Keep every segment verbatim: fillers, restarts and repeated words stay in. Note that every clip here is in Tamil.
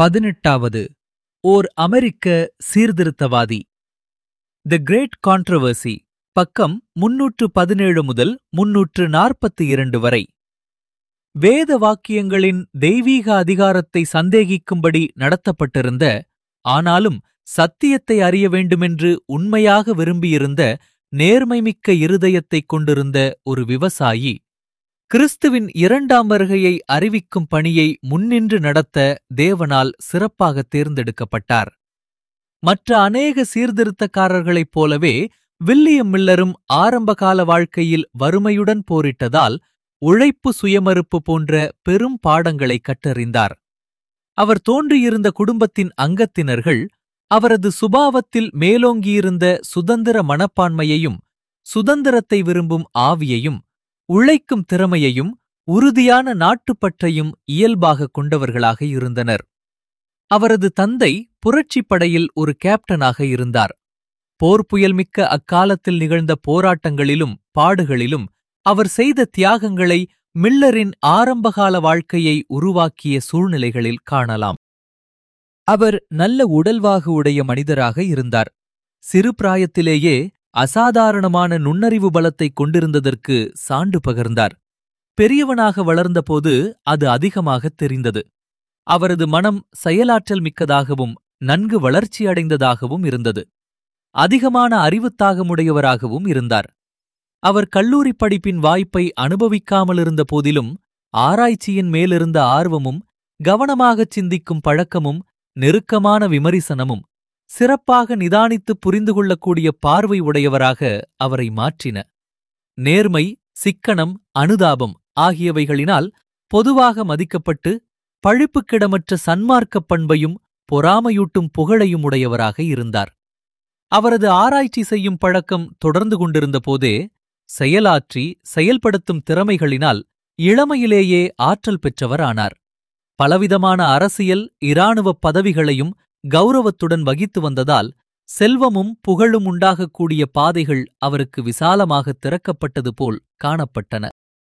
பதினெட்டாவது ஓர் அமெரிக்க சீர்திருத்தவாதி. தி கிரேட் கான்ட்ரவர்சி, பக்கம் முன்னூற்று பதினேழு முதல் முன்னூற்று நாற்பத்தி இரண்டு வரை. வேத வாக்கியங்களின் தெய்வீக அதிகாரத்தை சந்தேகிக்கும்படி நடத்தப்பட்டிருந்த, ஆனாலும் சத்தியத்தை அறிய வேண்டுமென்று உண்மையாக விரும்பியிருந்த நேர்மைமிக்க இருதயத்தைக் கொண்டிருந்த ஒரு விவசாயி, கிறிஸ்துவின் இரண்டாம் வருகையை அறிவிக்கும் பணியை முன்னின்று நடத்த தேவனால் சிறப்பாக தேர்ந்தெடுக்கப்பட்டார். மற்ற அநேக சீர்திருத்தக்காரர்களைப் போலவே வில்லியம் மில்லரும் ஆரம்பகால வாழ்க்கையில் வறுமையுடன் போரிட்டதால் உழைப்பு சுயமறுப்பு போன்ற பெரும் பாடங்களை கற்றறிந்தார். அவர் தோன்றியிருந்த குடும்பத்தின் அங்கத்தினர்கள் அவரது சுபாவத்தில் மேலோங்கியிருந்த சுதந்திர மனப்பான்மையையும் சுதந்திரத்தை விரும்பும் ஆவியையும் உழைக்கும் திறமையையும் உறுதியான நாட்டுப்பற்றையும் இயல்பாக கொண்டவர்களாக இருந்தனர். அவரது தந்தை புரட்சிப் படையில் ஒரு கேப்டனாக இருந்தார். போர் புயல்மிக்க அக்காலத்தில் நிகழ்ந்த போராட்டங்களிலும் பாடுகளிலும் அவர் செய்த தியாகங்களை மில்லரின் ஆரம்பகால வாழ்க்கையை உருவாக்கிய சூழ்நிலைகளில் காணலாம். அவர் நல்ல உடல்வாகு உடைய மனிதராக இருந்தார். சிறு பிராயத்திலேயே அசாதாரணமான நுண்ணறிவு பலத்தைக் கொண்டிருந்ததற்கு சான்று பகர்ந்தார். பெரியவனாக வளர்ந்தபோது அது அதிகமாகத் தெரிந்தது. அவரது மனம் செயலாற்றல் மிக்கதாகவும் நன்கு வளர்ச்சியடைந்ததாகவும் இருந்தது. அதிகமான அறிவுத்தாகமுடையவராகவும் இருந்தார். அவர் கல்லூரி படிப்பின் வாய்ப்பை அனுபவிக்காமலிருந்த போதிலும் ஆராய்ச்சியின் மேலிருந்த ஆர்வமும் கவனமாகச் சிந்திக்கும் பழக்கமும் நெருக்கமான விமரிசனமும் சிறப்பாக நிதானித்துப் புரிந்து கொள்ளக்கூடிய பார்வை உடையவராக அவரை மாற்றின. நேர்மை, சிக்கனம், அனுதாபம் ஆகியவைகளினால் பொதுவாக மதிக்கப்பட்டு பழிப்புக்கிடமற்ற சன்மார்க்கப் பண்பையும் பொறாமையூட்டும் புகழையும் உடையவராக இருந்தார். அவரது ஆராய்ச்சி செய்யும் பழக்கம் தொடர்ந்து கொண்டிருந்த போதே செயலாற்றி செயல்படுத்தும் திறமைகளினால் இளமையிலேயே ஆற்றல் பெற்றவர் ஆனார். பலவிதமான அரசியல், இராணுவப் பதவிகளையும் கௌரவத்துடன் வகித்து வந்ததால் செல்வமும் புகழும் உண்டாகக்கூடிய பாதைகள் அவருக்கு விசாலமாகத் திறக்கப்பட்டது போல் காணப்பட்டன.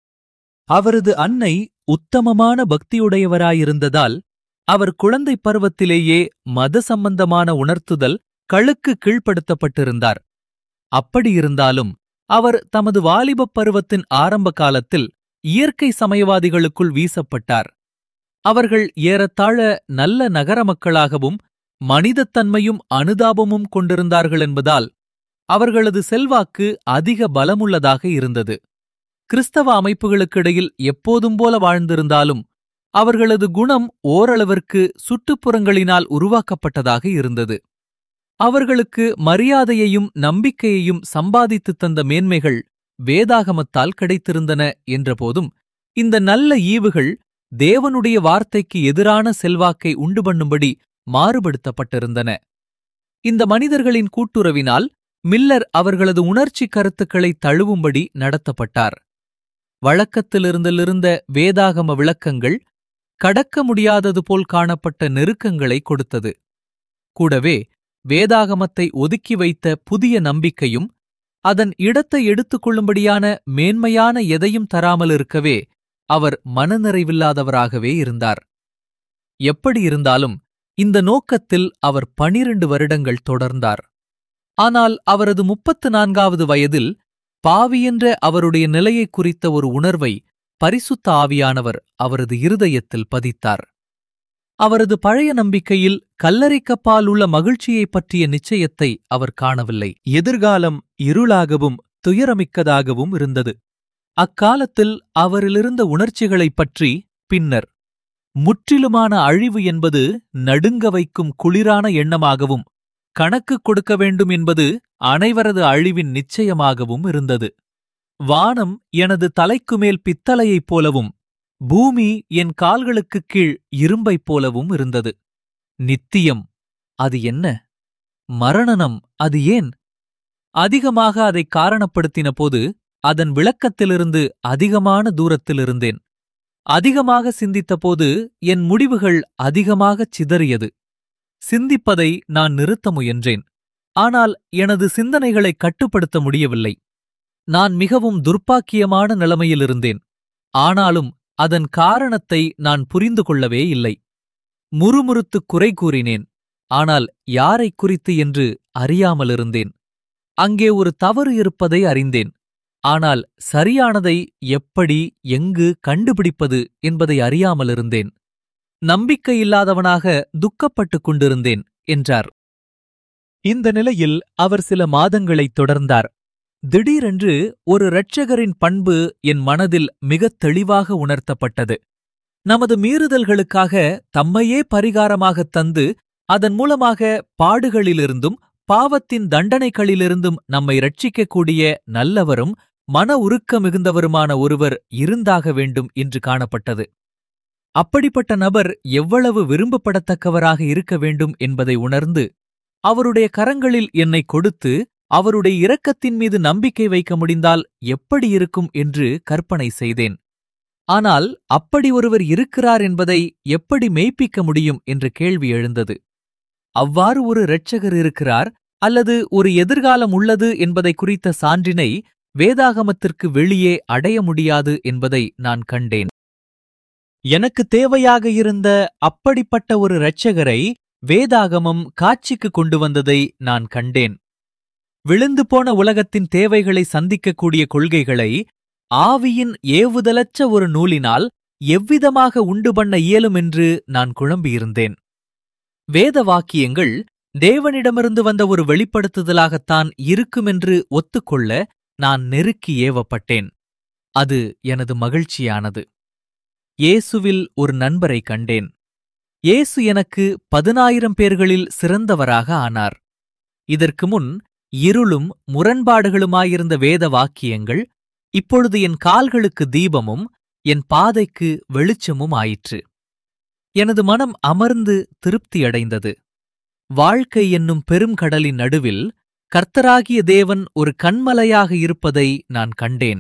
அவரது அன்னை உத்தமமான பக்தியுடையவராயிருந்ததால் அவர் குழந்தை பருவத்திலேயே மத சம்பந்தமான உணர்த்துதல் களுக்கு கீழ்ப்படுத்தப்பட்டிருந்தார். அப்படியிருந்தாலும் அவர் தமது வாலிபப் பருவத்தின் ஆரம்ப காலத்தில் இயற்கை சமயவாதிகளுக்குள் வீசப்பட்டார். அவர்கள் ஏறத்தாழ நல்ல நகர மக்களாகவும் மனிதத்தன்மையும் அனுதாபமும் கொண்டிருந்தார்கள் என்பதால் அவர்களது செல்வாக்கு அதிக பலமுள்ளதாக இருந்தது. கிறிஸ்தவ அமைப்புகளுக்கிடையில் எப்போதும் போல வாழ்ந்திருந்தாலும் அவர்களது குணம் ஓரளவிற்கு சுற்றுப்புறங்களினால் உருவாக்கப்பட்டதாக இருந்தது. அவர்களுக்கு மரியாதையையும் நம்பிக்கையையும் சம்பாதித்துத் தந்த மேன்மைகள் வேதாகமத்தால் கிடைத்திருந்தன என்றபோதும் இந்த நல்ல ஈவுகள் தேவனுடைய வார்த்தைக்கு எதிரான செல்வாக்கை உண்டு பண்ணும்படி மாறுபடுத்தப்பட்டிருந்தன. இந்த மனிதர்களின் கூட்டுறவினால் மில்லர் அவர்களது உணர்ச்சி கருத்துக்களை தழுவும்படி நடத்தப்பட்டார். வழக்கத்திலிருந்திலிருந்த வேதாகம விளக்கங்கள் கடக்க முடியாதது போல் காணப்பட்ட நெருக்கங்களை கொடுத்தது. கூடவே வேதாகமத்தை ஒதுக்கி வைத்த புதிய நம்பிக்கையும் அதன் இடத்தை எடுத்துக் கொள்ளும்படியான மேன்மையான எதையும் தராமல் இருக்கவே அவர் மனநிறைவில்லாதவராகவே இருந்தார். எப்படியிருந்தாலும் இந்த நோக்கத்தில் அவர் பனிரண்டு வருடங்கள் தொடர்ந்தார். ஆனால் அவரது முப்பத்து நான்காவது வயதில் பாவியென்ற அவருடைய நிலையை குறித்த ஒரு உணர்வை பரிசுத்த ஆவியானவர் அவரது இருதயத்தில் பதித்தார். அவரது பழைய நம்பிக்கையில் கல்லறைக்கப்பால் உள்ள மகிழ்ச்சியைப் பற்றிய நிச்சயத்தை அவர் காணவில்லை. எதிர்காலம் இருளாகவும் துயரமிக்கதாகவும் இருந்தது. அக்காலத்தில் அவரிலிருந்த உணர்ச்சிகளைப் பற்றி பின்னர் முற்றிலுமான அழிவு என்பது நடுங்க வைக்கும் குளிரான எண்ணமாகவும் கணக்கு கொடுக்க வேண்டும் என்பது அனைவரது அழிவின் நிச்சயமாகவும் இருந்தது. வானம் எனது தலைக்குமேல் பித்தளையைப் போலவும் பூமி என் கால்களுக்குக் கீழ் இரும்பைப் போலவும் இருந்தது. நித்தியம் அது என்ன? மரணனம் அது ஏன்? அதிகமாக அதை காரணப்படுத்தின போது அதன் விளக்கத்திலிருந்து அதிகமான தூரத்திலிருந்தேன். அதிகமாக சிந்தித்தபோது என் முடிவுகள் அதிகமாகச் சிதறியது. சிந்திப்பதை நான் நிறுத்த முயன்றேன். ஆனால் எனது சிந்தனைகளை கட்டுப்படுத்த முடியவில்லை. நான் மிகவும் துர்ப்பாக்கியமான நிலைமையிலிருந்தேன். ஆனாலும் அதன் காரணத்தை நான் புரிந்து கொள்ளவே இல்லை. முறுமுறுத்துக் குறை கூறினேன். ஆனால் யாரைக் குறித்து என்று அறியாமலிருந்தேன். அங்கே ஒரு தவறு இருப்பதை அறிந்தேன். ஆனால் சரியானதை எப்படி எங்கு கண்டுபிடிப்பது என்பதை அறியாமலிருந்தேன். நம்பிக்கையில்லாதவனாக துக்கப்பட்டுக் கொண்டிருந்தேன் என்றார். இந்த நிலையில் அவர் சில மாதங்களைத் தொடர்ந்தார். திடீரென்று ஒரு இரட்சகரின் பண்பு என் மனதில் மிகத் தெளிவாக உணர்த்தப்பட்டது. நமது மீறுதல்களுக்காக தம்மையே பரிகாரமாகத் தந்து அதன் மூலமாக பாடுகளிலிருந்தும் பாவத்தின் தண்டனைகளிலிருந்தும் நம்மை இரட்சிக்கக்கூடிய நல்லவரும் மன உருக்க மிகுந்தவருமான ஒருவர் இருந்தாக வேண்டும் என்று காணப்பட்டது. அப்படிப்பட்ட நபர் எவ்வளவு விரும்பப்படத்தக்கவராக இருக்க வேண்டும் என்பதை உணர்ந்து அவருடைய கரங்களில் என்னை கொடுத்து அவருடைய இரக்கத்தின் மீது நம்பிக்கை வைக்க முடிந்தால் எப்படி இருக்கும் என்று கற்பனை செய்தேன். ஆனால் அப்படி ஒருவர் இருக்கிறார் என்பதை எப்படி மெய்ப்பிக்க முடியும் என்ற கேள்வி எழுந்தது. அவ்வாறு ஒரு இரட்சகர் இருக்கிறார் அல்லது ஒரு எதிர்காலம் உள்ளது என்பதை குறித்த சான்றினை வேதாகமத்திற்கு வெளியே அடைய முடியாது என்பதை நான் கண்டேன். எனக்கு தேவையாக இருந்த அப்படிப்பட்ட ஒரு இரட்சகரை வேதாகமம் காட்சிக்கு கொண்டு வந்ததை நான் கண்டேன். விழுந்து போன உலகத்தின் தேவைகளை சந்திக்கக்கூடிய கொள்கைகளை ஆவியின் ஏவுதலற்ற ஒரு நூலினால் எவ்விதமாக உண்டு பண்ண இயலும் என்று நான் குழம்பியிருந்தேன். வேத வாக்கியங்கள் தேவனிடமிருந்து வந்த ஒரு வெளிப்படுத்துதலாகத்தான் இருக்குமென்று ஒத்துக்கொள்ள நான் நெருக்கி ஏவப்பட்டேன். அது எனது மகிழ்ச்சியானது. இயேசுவில் ஒரு நண்பரை கண்டேன். இயேசு எனக்கு பதினாயிரம் பேர்களில் சிறந்தவராக ஆனார். இதற்கு முன் இருளும் முரண்பாடுகளுமாயிருந்த வேத வாக்கியங்கள் இப்பொழுது என் கால்களுக்கு தீபமும் என் பாதைக்கு வெளிச்சமும் ஆயிற்று. எனது மனம் அமர்ந்து திருப்தியடைந்தது. வாழ்க்கை என்னும் பெருங்கடலின் நடுவில் கர்த்தராகிய தேவன் ஒரு கன்மலையாக இருப்பதை நான் கண்டேன்.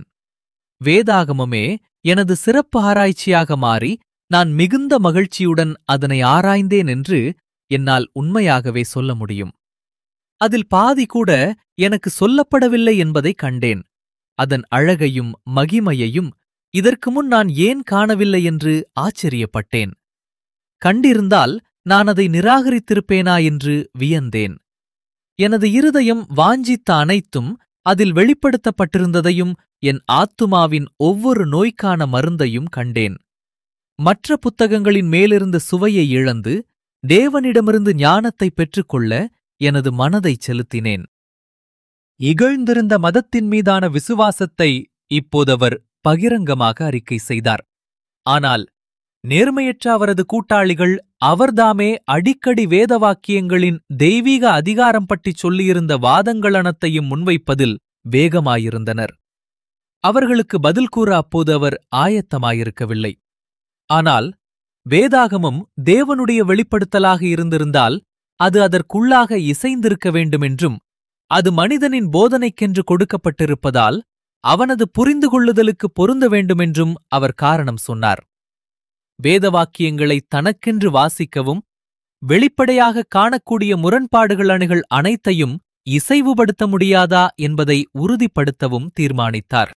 வேதாகமமே எனது சிறப்பு ஆராய்ச்சியாக மாறி நான் மிகுந்த மகிழ்ச்சியுடன் அதனை ஆராய்ந்தேன் என்று என்னால் உண்மையாகவே சொல்ல முடியும். அதில் பாதி கூட எனக்கு சொல்லப்படவில்லை என்பதை கண்டேன். அதன் அழகையும் மகிமையையும் இதற்கு முன் நான் ஏன் காணவில்லை என்று ஆச்சரியப்பட்டேன். கண்டிருந்தால் நான் அதை நிராகரித்திருப்பேனா என்று வியந்தேன். எனது இருதயம் வாஞ்சித்த அனைத்தும் அதில் வெளிப்படுத்தப்பட்டிருந்ததையும் என் ஆத்துமாவின் ஒவ்வொரு நோய்க்கான மருந்தையும் கண்டேன். மற்ற புத்தகங்களின் மேலிருந்த சுவையை இழந்து தேவனிடமிருந்து ஞானத்தை பெற்றுக்கொள்ள எனது மனதைச் செலுத்தினேன். இகழ்ந்திருந்த மதத்தின் மீதான விசுவாசத்தை இப்போதவர் பகிரங்கமாக அறிக்கை செய்தார். ஆனால் நேர்மையற்ற அவரது கூட்டாளிகள் அவர்தாமே அடிக்கடி வேதவாக்கியங்களின் தெய்வீக அதிகாரம் பற்றிச் சொல்லியிருந்த வாதங்களனத்தையும் முன்வைப்பதில் வேகமாயிருந்தனர். அவர்களுக்கு பதில் கூற அப்போது அவர் ஆயத்தமாயிருக்கவில்லை. ஆனால் வேதாகமம் தேவனுடைய வெளிப்படுத்தலாக இருந்திருந்தால் அது அதற்குள்ளாக இசைந்திருக்க வேண்டுமென்றும் அது மனிதனின் போதனைக்கென்று கொடுக்கப்பட்டிருப்பதால் அவனது புரிந்து கொள்ளுதலுக்கு பொருந்த வேண்டுமென்றும் அவர் காரணம் சொன்னார். வேதவாக்கியங்களை தனக்கென்று வாசிக்கவும் வெளிப்படையாக காணக்கூடிய முரண்பாடுகள் அணிகள் அனைத்தையும் இசைவுபடுத்த முடியாதா என்பதை உறுதிப்படுத்தவும் தீர்மானித்தார்.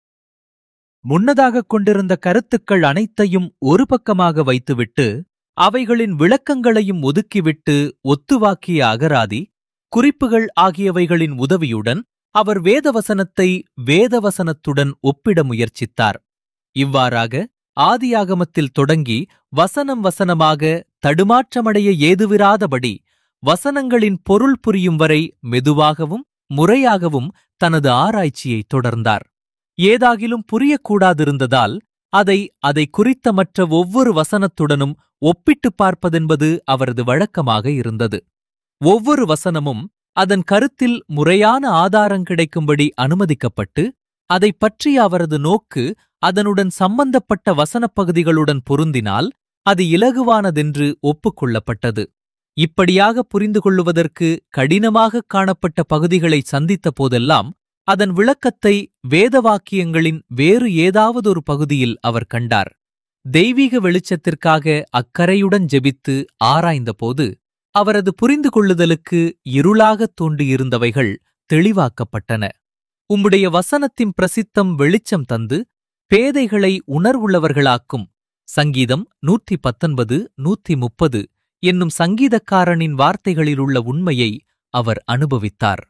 முன்னதாகக் கொண்டிருந்த கருத்துக்கள் அனைத்தையும் ஒரு பக்கமாக வைத்துவிட்டு அவைகளின் விளக்கங்களையும் ஒதுக்கிவிட்டு ஒத்துவாக்கிய அகராதி, குறிப்புகள் ஆகியவைகளின் உதவியுடன் அவர் வேதவசனத்தை வேதவசனத்துடன் ஒப்பிட முயற்சித்தார். இவ்வாறாக ஆதியாகமத்தில் தொடங்கி வசனம் வசனமாக தடுமாற்றமடைய ஏதுவிராதபடி வசனங்களின் பொருள் புரியும் வரை மெதுவாகவும் முறையாகவும் தனது ஆராய்ச்சியை தொடர்ந்தார். ஏதாகிலும் புரியக்கூடாதிருந்ததால் அதை அதை குறித்த மற்ற ஒவ்வொரு வசனத்துடனும் ஒப்பிட்டுப் பார்ப்பதென்பது அவரது வழக்கமாக இருந்தது. ஒவ்வொரு வசனமும் அதன் கருத்தில் முறையான ஆதாரம் கிடைக்கும்படி அனுமதிக்கப்பட்டு அதைப் பற்றிய அவரது நோக்கு அதனுடன் சம்பந்தப்பட்ட வசனப் பகுதிகளுடன் பொருந்தினால் அது இலகுவானதென்று ஒப்புக்கொள்ளப்பட்டது. இப்படியாக புரிந்து கொள்ளுவதற்கு கடினமாகக் காணப்பட்ட பகுதிகளை சந்தித்த போதெல்லாம் அதன் விளக்கத்தை வேதவாக்கியங்களின் வேறு ஏதாவதொரு பகுதியில் அவர் கண்டார். தெய்வீக வெளிச்சத்திற்காக அக்கறையுடன் ஜெபித்து ஆராய்ந்தபோது அவரது புரிந்து கொள்ளுதலுக்கு இருளாகத் தோன்றியிருந்தவைகள் தெளிவாக்கப்பட்டன. உம்முடைய வசனத்தின் பிரசித்தம் வெளிச்சம் தந்து பேதைகளை உணர்வுள்ளவர்களாக்கும். சங்கீதம் நூற்றி பத்தொன்பது நூற்றி முப்பது என்னும் சங்கீதக்காரனின் வார்த்தைகளிலுள்ள உண்மையை அவர் அனுபவித்தார்.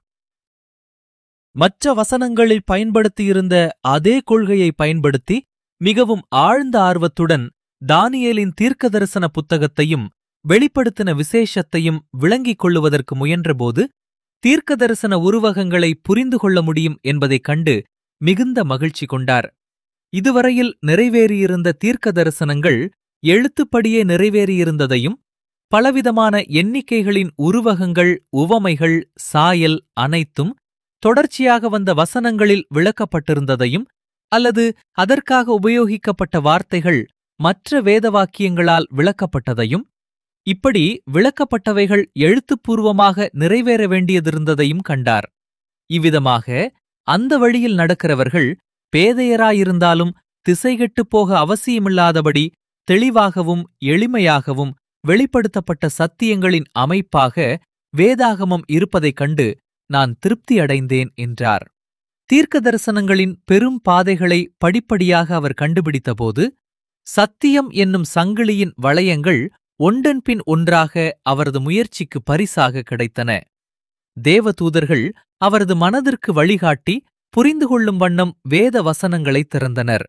மற்ற வசனங்களில் பயன்படுத்தியிருந்த அதே கொள்கையை பயன்படுத்தி மிகவும் ஆழ்ந்த ஆர்வத்துடன் தானியேலின் தீர்க்கதரிசன புத்தகத்தையும் வெளிப்படுத்தின விசேஷத்தையும் விளங்கிக் கொள்ளுவதற்கு முயன்றபோது தீர்க்கதரிசன உருவகங்களை புரிந்து கொள்ள முடியும் என்பதைக் கண்டு மிகுந்த மகிழ்ச்சி கொண்டார். இதுவரையில் நிறைவேறியிருந்த தீர்க்க தரிசனங்கள் எழுத்துப்படியே நிறைவேறியிருந்ததையும் பலவிதமான எண்ணிக்கைகளின் உருவகங்கள், உவமைகள், சாயல் அனைத்தும் தொடர்ச்சியாக வந்த வசனங்களில் விளக்கப்பட்டிருந்ததையும் அல்லது அதற்காக உபயோகிக்கப்பட்ட வார்த்தைகள் மற்ற வேத வாக்கியங்களால் விளக்கப்பட்டதையும், இப்படி விளக்கப்பட்டவைகள் எழுத்துப்பூர்வமாக நிறைவேற வேண்டியதிருந்ததையும் கண்டார். இவ்விதமாக அந்த வழியில் நடக்கிறவர்கள் பேதையராயிருந்தாலும் திசைகெட்டுப் போக அவசியமில்லாதபடி தெளிவாகவும் எளிமையாகவும் வெளிப்படுத்தப்பட்ட சத்தியங்களின் அமைப்பாக வேதாகமம் இருப்பதைக் கண்டு நான் திருப்தியடைந்தேன் என்றார். தீர்க்க தரிசனங்களின் பெரும் பாதைகளை படிப்படியாக அவர் கண்டுபிடித்தபோது சத்தியம் என்னும் சங்கிலியின் வளையங்கள் ஒன்றன்பின் ஒன்றாக அவரது முயற்சிக்கு பரிசாக கிடைத்தன. தேவதூதர்கள் அவரது மனதிற்கு வழிகாட்டி புரிந்து கொள்ளும் வண்ணம் வேத வசனங்களை திறந்தனர்.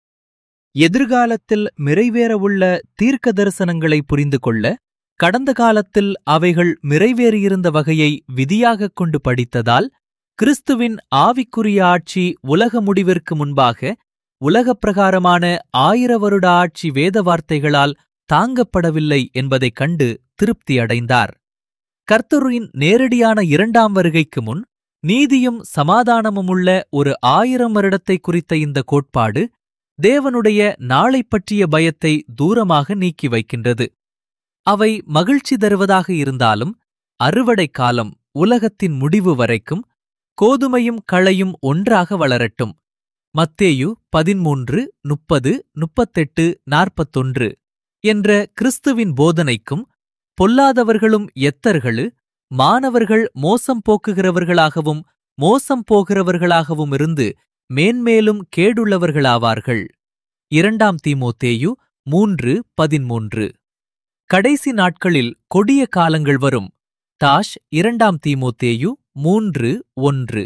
எதிர்காலத்தில் நிறைவேறவுள்ள தீர்க்க தரிசனங்களை புரிந்து கொள்ள கடந்த காலத்தில் அவைகள் நிறைவேறியிருந்த வகையை விதியாகக் கொண்டு படித்ததால் கிறிஸ்துவின் ஆவிக்குரிய ஆட்சி உலக முடிவிற்கு முன்பாக உலகப் பிரகாரமான ஆயிர வருட ஆட்சி வேத வார்த்தைகளால் தாங்கப்படவில்லை என்பதைக் கண்டு திருப்தியடைந்தார். கர்த்தரின் நேரடியான இரண்டாம் வருகைக்கு முன் நீதியும் சமாதானமுமுள்ள ஒரு ஆயிரம் வருடத்தை குறித்த இந்த கோட்பாடு தேவனுடைய நாளை பற்றிய பயத்தை தூரமாக நீக்கி வைக்கின்றது. அவை மகிழ்ச்சி தருவதாக இருந்தாலும் அறுவடை காலம் உலகத்தின் முடிவு வரைக்கும் கோதுமையும் களையும் ஒன்றாக வளரட்டும். மத்தேயு பதிமூன்று முப்பது முப்பத்தெட்டு நாற்பத்தொன்று என்ற கிறிஸ்துவின் போதனைக்கும் பொல்லாதவர்களும் எத்தர்களு மானவர்கள் மோசம் போக்குகிறவர்களாகவும் மோசம் போகிறவர்களாகவும் இருந்து மேன்மேலும் கேடுள்ளவர்களாவார்கள். இரண்டாம் தீமோத்தேயு மூன்று பதிமூன்று. கடைசி நாட்களில் கொடிய காலங்கள் வரும். தாஷ் இரண்டாம் தீமோத்தேயு மூன்று ஒன்று.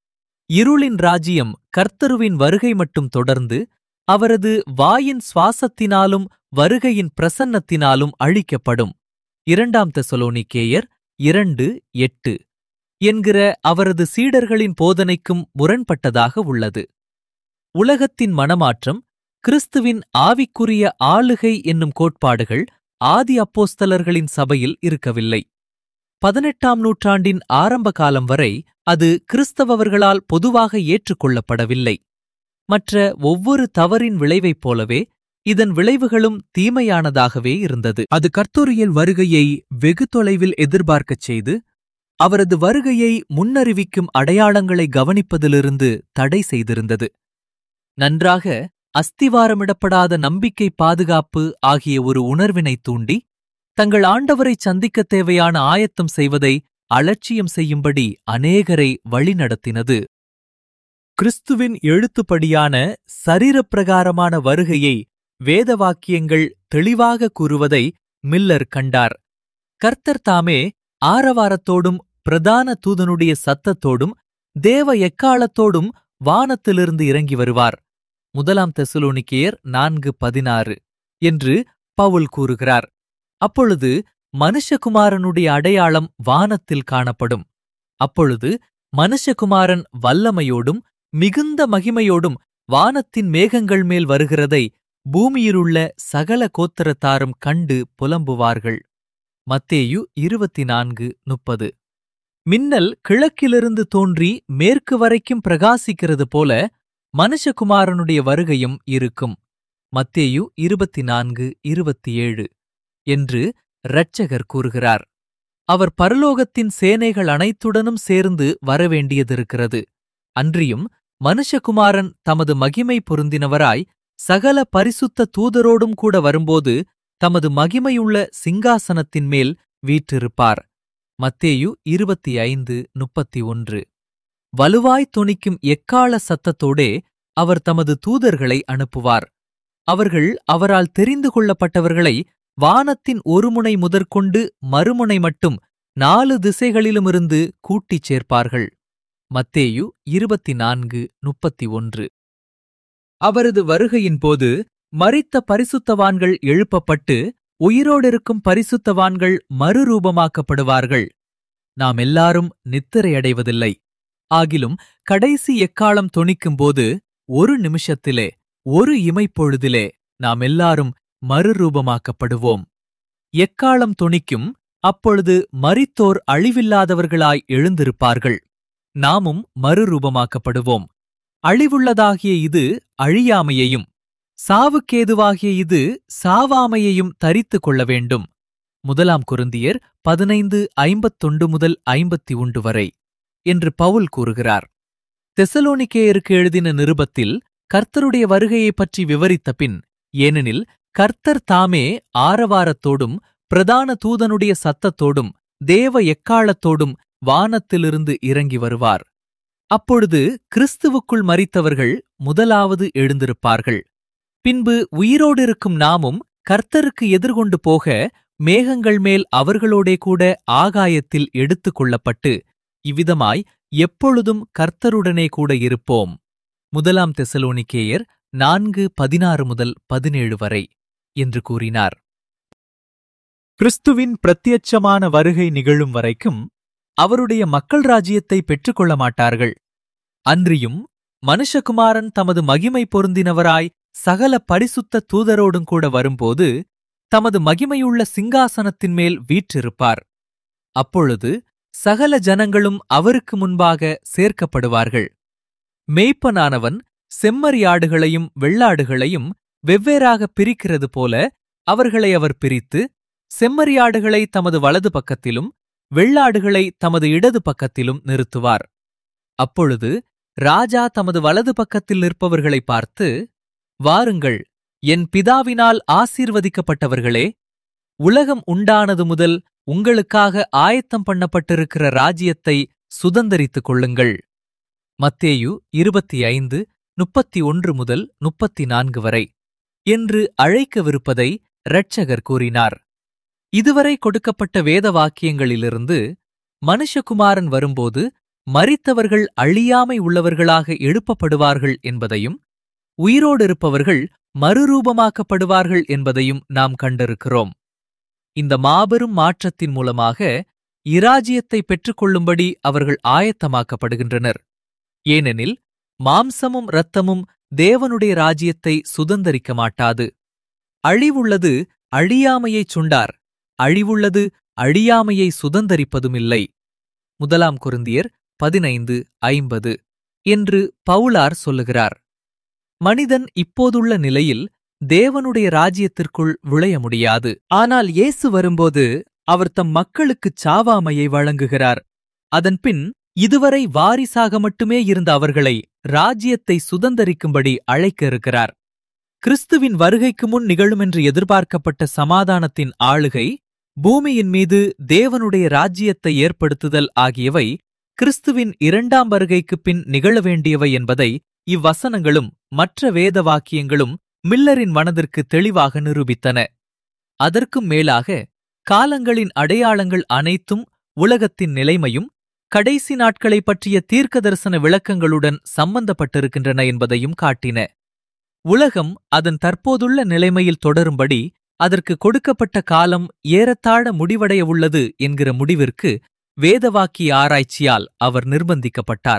இருளின் ராஜ்யம் கர்த்தருவின் வருகை மட்டும் தொடர்ந்து அவரது வாயின் சுவாசத்தினாலும் வருகையின் பிரசன்னத்தினாலும் அழிக்கப்படும். இரண்டாம் தெசலோனிக்கேயர் இரண்டு எட்டு என்கிற அவரது சீடர்களின் போதனைக்கும் முரண்பட்டதாக உள்ளது. உலகத்தின் மனமாற்றம், கிறிஸ்துவின் ஆவிக்குரிய ஆளுகை என்னும் கோட்பாடுகள் ஆதி அப்போஸ்தலர்களின் சபையில் இருக்கவில்லை. பதினெட்டாம் நூற்றாண்டின் ஆரம்ப காலம் வரை அது கிறிஸ்தவர்களால் பொதுவாக ஏற்றுக்கொள்ளப்படவில்லை. மற்ற ஒவ்வொரு தவறின் விளைவைப் போலவே இதன் விளைவுகளும் தீமையானதாகவே இருந்தது. அது கர்த்தரின் வருகையை வெகு தொலைவில் எதிர்பார்க்கச் செய்து அவரது வருகையை முன்னறிவிக்கும் அடையாளங்களை கவனிப்பதிலிருந்து தடை செய்திருந்தது. நன்றாக அஸ்திவாரமிடப்படாத நம்பிக்கை பாதுகாப்பு ஆகிய ஒரு உணர்வினை தூண்டி தங்கள் ஆண்டவரை சந்திக்கத் தேவையான ஆயத்தம் செய்வதை அலட்சியம் செய்யும்படி அநேகரை வழிநடத்தினது. கிறிஸ்துவின் எழுத்துப்படியான சரீரப்பிரகாரமான வருகையை வேத வாக்கியங்கள் தெளிவாக கூறுவதை மில்லர் கண்டார். கர்த்தர் தாமே ஆரவாரத்தோடும் பிரதான தூதனுடைய சத்தத்தோடும் தேவ எக்காலத்தோடும் வானத்திலிருந்து இறங்கி வருவார். முதலாம் தெசலோனிக்கேயர் நான்கு பதினாறு என்று பவுல் கூறுகிறார். அப்பொழுது மனுஷகுமாரனுடைய அடையாளம் வானத்தில் காணப்படும். அப்பொழுது மனுஷகுமாரன் வல்லமையோடும் மிகுந்த மகிமையோடும் வானத்தின் மேகங்கள் மேல் வருகிறதை பூமியிலுள்ள சகல கோத்திரத்தாரும் கண்டு புலம்புவார்கள். மத்தேயு இருபத்தி நான்கு முப்பது. மின்னல் கிழக்கிலிருந்து தோன்றி மேற்கு வரைக்கும் பிரகாசிக்கிறது போல மனுஷகுமாரனுடைய வருகையும் இருக்கும். மத்தேயு இருபத்தி நான்கு இருபத்தி ஏழு என்று இரட்சகர் கூறுகிறார். அவர் பரலோகத்தின் சேனைகள் அனைத்துடனும் சேர்ந்து வரவேண்டியதிருக்கிறது. அன்றியும் மனுஷகுமாரன் தமது மகிமை பொருந்தினவராய் சகல பரிசுத்த தூதரோடும் கூட வரும்போது தமது மகிமையுள்ள சிங்காசனத்தின் மேல் வீற்றிருப்பார். மத்தேயு இருபத்தி ஐந்து முப்பத்தி ஒன்று. வலுவாய் தொனிக்கும் எக்காள சத்தத்தோடே அவர் தமது தூதர்களை அனுப்புவார். அவர்கள் அவரால் தெரிந்து கொள்ளப்பட்டவர்களை வானத்தின் ஒரு முனை முதற்கொண்டு மறுமுனை மட்டும் நாலு திசைகளிலுமிருந்து கூட்டிச் சேர்ப்பார்கள். மத்தேயு இருபத்தி நான்கு முப்பத்தி ஒன்று. அவரது வருகையின் போது மரித்த பரிசுத்தவான்கள் எழுப்பப்பட்டு உயிரோடிருக்கும் பரிசுத்தவான்கள் மறுரூபமாக்கப்படுவார்கள். நாம் எல்லாரும் நித்திரையடைவதில்லை. ஆகிலும் கடைசி எக்காளம் தொனிக்கும்போது ஒரு நிமிஷத்திலே, ஒரு இமைப்பொழுதிலே நாம் எல்லாரும் மறுரூபமாக்கப்படுவோம். எக்காளம் தொனிக்கும், அப்பொழுது மரித்தோர் அழிவில்லாதவர்களாய் எழுந்திருப்பார்கள். நாமும் மறுரூபமாக்கப்படுவோம். அழிவுள்ளதாகிய இது அழியாமையையும் சாவுக்கேதுவாகிய இது சாவாமையையும் தரித்து கொள்ள வேண்டும். முதலாம் கொரிந்தியர் பதினைந்து ஐம்பத்தொண்டு முதல் ஐம்பத்தி ஒன்று வரை என்று பவுல் கூறுகிறார். தெசலோனிக்கேயருக்கு எழுதின நிருபத்தில் கர்த்தருடைய வருகையைப் பற்றி விவரித்த பின், ஏனெனில் கர்த்தர் தாமே ஆரவாரத்தோடும் பிரதான தூதனுடைய சத்தத்தோடும் தேவ எக்காளத்தோடும் வானத்திலிருந்து இறங்கி வருவார். அப்பொழுது கிறிஸ்துவுக்குள் மரித்தவர்கள் முதலாவது எழுந்திருப்பார்கள். பின்பு உயிரோடிருக்கும் நாமும் கர்த்தருக்கு எதிர்கொண்டு போக மேகங்கள் மேல் அவர்களோடே கூட ஆகாயத்தில் எடுத்துக் கொள்ளப்பட்டு இவ்விதமாய் எப்பொழுதும் கர்த்தருடனே கூட இருப்போம். முதலாம் தெசலோனிக்கேயர் நான்கு பதினாறு முதல் பதினேழு வரை என்று கூறினார். கிறிஸ்துவின் பிரத்யட்சமான வருகை நிகழும் வரைக்கும் அவருடைய மக்கள் ராஜ்யத்தை பெற்றுக்கொள்ள மாட்டார்கள். அன்றியும் மனுஷகுமாரன் தமது மகிமை பொருந்தினவராய் சகல பரிசுத்த தூதரோடும் கூட வரும்போது தமது மகிமையுள்ள சிங்காசனத்தின் மேல் வீற்றிருப்பார். அப்பொழுது சகல ஜனங்களும் அவருக்கு முன்பாக சேர்க்கப்படுவார்கள். மேய்ப்பனானவன் செம்மறியாடுகளையும் வெள்ளாடுகளையும் வெவ்வேறாக பிரிக்கிறது போல அவர்களை அவர் பிரித்து, செம்மறியாடுகளை தமது வலது பக்கத்திலும் வெள்ளாடுகளை தமது இடது பக்கத்திலும் நிறுத்துவார். அப்பொழுது ராஜா தமது வலது பக்கத்தில் நிற்பவர்களை பார்த்து, வாருங்கள், என் பிதாவினால் ஆசீர்வதிக்கப்பட்டவர்களே, உலகம் உண்டானது முதல் உங்களுக்காக ஆயத்தம் பண்ணப்பட்டிருக்கிற ராஜ்யத்தை சுதந்தரித்துக் கொள்ளுங்கள். மத்தேயு இருபத்தி ஐந்து முப்பத்தி ஒன்று முதல் முப்பத்தி நான்கு வரை என்று அழைக்கவிருப்பதை இரட்சகர் கூறினார். இதுவரை கொடுக்கப்பட்ட வேத வாக்கியங்களிலிருந்து மனுஷகுமாரன் வரும்போது மரித்தவர்கள் அழியாமை உள்ளவர்களாக எழுப்பப்படுவார்கள் என்பதையும் உயிரோடிருப்பவர்கள் மறுரூபமாக்கப்படுவார்கள் என்பதையும் நாம் கண்டிருக்கிறோம். இந்த மாபெரும் மாற்றத்தின் மூலமாக இராஜ்யத்தை பெற்றுக்கொள்ளும்படி அவர்கள் ஆயத்தமாக்கப்படுகின்றனர். ஏனெனில் மாம்சமும் இரத்தமும் தேவனுடைய ராஜ்யத்தை சுதந்தரிக்க மாட்டாது. அழிவுள்ளது அழியாமையைச் சுண்டார், அழிவுள்ளது அழியாமையை சுதந்தரிப்பதுமில்லை. முதலாம் கொரிந்தியர் பதினைந்து ஐம்பது என்று பவுலார் சொல்லுகிறார். மனிதன் இப்போதுள்ள நிலையில் தேவனுடைய ராஜ்யத்திற்குள் விளைய முடியாது. ஆனால் இயேசு வரும்போது அவர் தம் மக்களுக்குச் சாவாமையை வழங்குகிறார். அதன்பின் இதுவரை வாரிசாக மட்டுமே இருந்த அவர்களை ராஜ்யத்தை சுதந்தரிக்கும்படி அழைக்க இருக்கிறார். கிறிஸ்துவின் வருகைக்கு முன் நிகழுமென்று எதிர்பார்க்கப்பட்ட சமாதானத்தின் ஆளுகை, பூமியின் மீது தேவனுடைய ராஜ்யத்தை ஏற்படுத்துதல் ஆகியவை கிறிஸ்துவின் இரண்டாம் வருகைக்குப் பின் நிகழ வேண்டியவை என்பதை இவ்வசனங்களும் மற்ற வேத வாக்கியங்களும் மில்லரின் மனதிற்கு தெளிவாக நிரூபித்தன. அதற்கும் மேலாக காலங்களின் அடையாளங்கள் அனைத்தும் உலகத்தின் நிலைமையும் கடைசி நாட்களைப் பற்றிய தீர்க்க தரிசன விளக்கங்களுடன் சம்பந்தப்பட்டிருக்கின்றன என்பதையும் காட்டின. உலகம் அதன் தற்போதுள்ள நிலைமையில் தொடரும்படி அதற்கு கொடுக்கப்பட்ட காலம் ஏறத்தாழ முடிவடைய உள்ளது என்கிற முடிவிற்கு வேதவாக்கிய ஆராய்ச்சியால் அவர் நிர்பந்திக்கப்பட்டார்.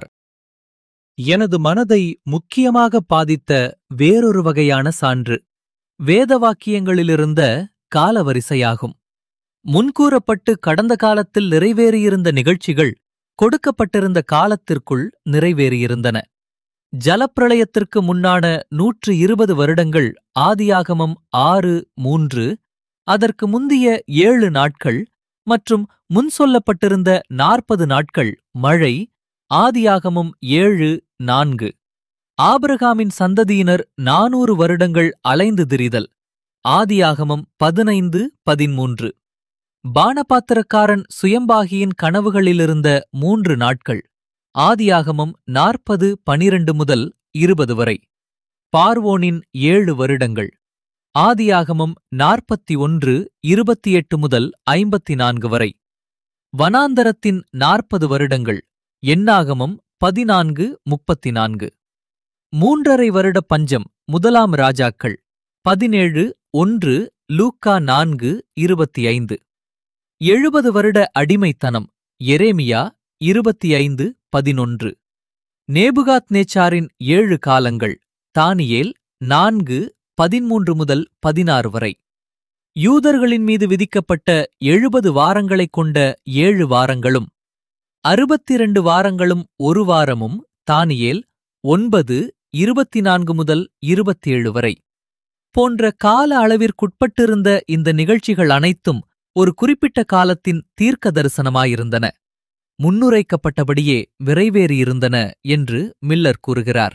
எனது மனதை முக்கியமாக பாதித்த வேறொரு வகையான சான்று வேதவாக்கியங்களிலிருந்த காலவரிசையாகும். முன்கூறப்பட்டு கடந்த காலத்தில் நிறைவேறியிருந்த நிகழ்ச்சிகள் கொடுக்கப்பட்டிருந்த காலத்திற்குள் நிறைவேறியிருந்தன. ஜலப்பிரளயத்திற்கு முன்னான நூற்று இருபது வருடங்கள் ஆதியாகமம் ஆறு மூன்று, அதற்கு முந்திய ஏழு நாட்கள் மற்றும் முன் சொல்லப்பட்டிருந்த நாற்பது நாட்கள் மழை ஆதியாகமம் ஏழு நான்கு. ஆபிரகாமின் சந்ததியினர் நானூறு வருடங்கள் அலைந்து திரிதல் ஆதியாகமம் பதினைந்து பதிமூன்று. பானபாத்திரக்காரன் சுயம்பாகியின் கனவுகளிலிருந்த மூன்று நாட்கள் ஆதியாகமம் நாற்பது பனிரண்டு முதல் இருபது வரை. பார்வோனின் ஏழு வருடங்கள் ஆதியாகமம் நாற்பத்தி ஒன்று இருபத்தி எட்டு முதல் ஐம்பத்தி நான்கு வரை. வனாந்தரத்தின் நாற்பது வருடங்கள். எண்ணாகமம் பதினான்கு முப்பத்தி நான்கு. மூன்றரை வருட பஞ்சம். முதலாம் ராஜாக்கள் பதினேழு ஒன்று லூக்கா நான்கு இருபத்தி ஐந்து. எழுபது வருட அடிமைத்தனம். எரேமியா இருபத்தி ஐந்து பதினொன்று. நேபுகாத்நேச்சாரின் ஏழு காலங்கள். தானியேல் நான்கு பதிமூன்று முதல் பதினாறு வரை. யூதர்களின் மீது விதிக்கப்பட்ட எழுபது வாரங்களைக் கொண்ட ஏழு வாரங்களும் அறுபத்திரண்டு வாரங்களும் ஒரு வாரமும். தானியேல் ஒன்பது இருபத்தி நான்கு முதல் இருபத்தேழு வரை. போன்ற கால அளவிற்குட்பட்டிருந்த இந்த நிகழ்ச்சிகள் அனைத்தும் ஒரு குறிப்பிட்ட காலத்தின் தீர்க்க தரிசனமாயிருந்தன, முன்னுரைக்கப்பட்டபடியே விரைவேறியிருந்தன என்று மில்லர் கூறுகிறார்.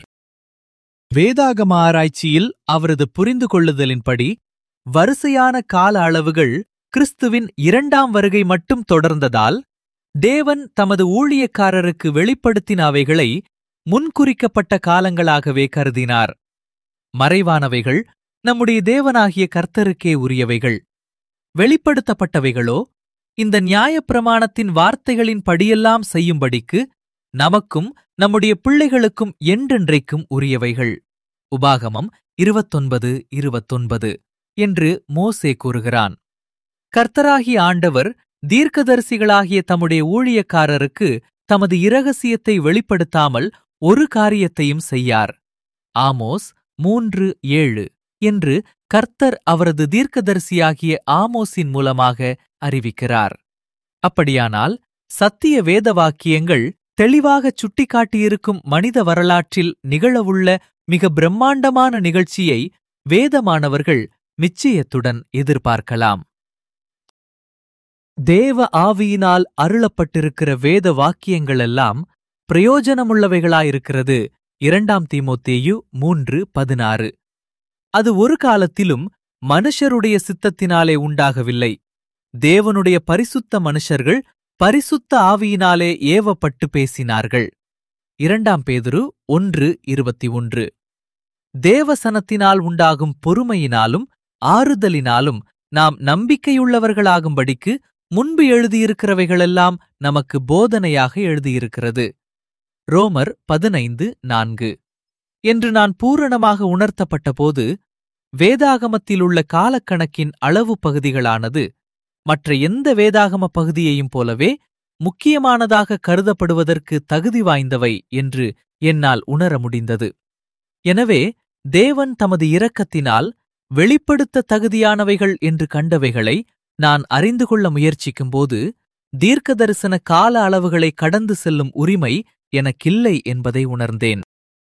வேதாகம ஆராய்ச்சியில் அவரது புரிந்து கொள்ளுதலின்படி வரிசையான கால அளவுகள் கிறிஸ்துவின் இரண்டாம் வருகை மட்டும் தொடர்ந்ததால் தேவன் தமது ஊழியக்காரருக்கு வெளிப்படுத்தின அவைகளை முன்குறிக்கப்பட்ட காலங்களாகவே கருதினார். மறைவானவைகள் நம்முடைய தேவனாகிய கர்த்தருக்கே உரியவைகள். வெளிப்படுத்தப்பட்டவைகளோ இந்த நியாயப்பிரமாணத்தின் வார்த்தைகளின் படியெல்லாம் செய்யும்படிக்கு நமக்கும் நம்முடைய பிள்ளைகளுக்கும் என்றென்றைக்கும் உரியவைகள். உபாகமம் இருபத்தொன்பது இருபத்தொன்பது என்று மோசே கூறுகிறான். கர்த்தராகிய ஆண்டவர் தீர்க்கதரிசிகளாகிய தம்முடைய ஊழியக்காரருக்கு தமது இரகசியத்தை வெளிப்படுத்தாமல் ஒரு காரியத்தையும் செய்யார். ஆமோஸ் மூன்று ஏழு என்று கர்த்தர் அவரது தீர்க்கதரிசியாகிய ஆமோஸின் மூலமாக அறிவிக்கிறார். அப்படியானால் சத்திய வேத வாக்கியங்கள் தெளிவாகச் சுட்டிக்காட்டியிருக்கும் மனித வரலாற்றில் நிகழவுள்ள மிக பிரம்மாண்டமான நிகழ்ச்சியை வேதமானவர்கள் நிச்சயத்துடன் எதிர்பார்க்கலாம். தேவ ஆவியினால் அருளப்பட்டிருக்கிற வேத வாக்கியங்களெல்லாம் பிரயோஜனமுள்ளவைகளாயிருக்கிறது. இரண்டாம் தீமோத்தேயு மூன்று பதினாறு. அது ஒரு காலத்திலும் மனுஷருடைய சித்தத்தினாலே உண்டாகவில்லை. தேவனுடைய பரிசுத்த மனுஷர்கள் பரிசுத்த ஆவியினாலே ஏவப்பட்டு பேசினார்கள். இரண்டாம் பேதுரு ஒன்று இருபத்தி ஒன்று. தேவசனத்தினால் உண்டாகும் பொறுமையினாலும் ஆறுதலினாலும் நாம் நம்பிக்கையுள்ளவர்களாகும்படிக்கு முன்பு எழுதியிருக்கிறவைகளெல்லாம் நமக்கு போதனையாக எழுதியிருக்கிறது. ரோமர் பதினைந்து நான்கு. என்று நான் பூரணமாக உணர்த்தப்பட்டபோது வேதாகமத்திலுள்ள காலக்கணக்கின் அளவு பகுதிகளானது மற்ற எந்த வேதாகம பகுதியையும் போலவே முக்கியமானதாக கருதப்படுவதற்கு தகுதி வாய்ந்தவை என்று என்னால் உணர முடிந்தது. எனவே தேவன் தமது இரக்கத்தினால் வெளிப்படுத்த தகுதியானவைகள் என்று கண்டவைகளை நான் அறிந்து கொள்ள முயற்சிக்கும்போது தீர்க்கதரிசன கால அளவுகளை கடந்து செல்லும் உரிமை எனக்கில்லை என்பதை உணர்ந்தேன்.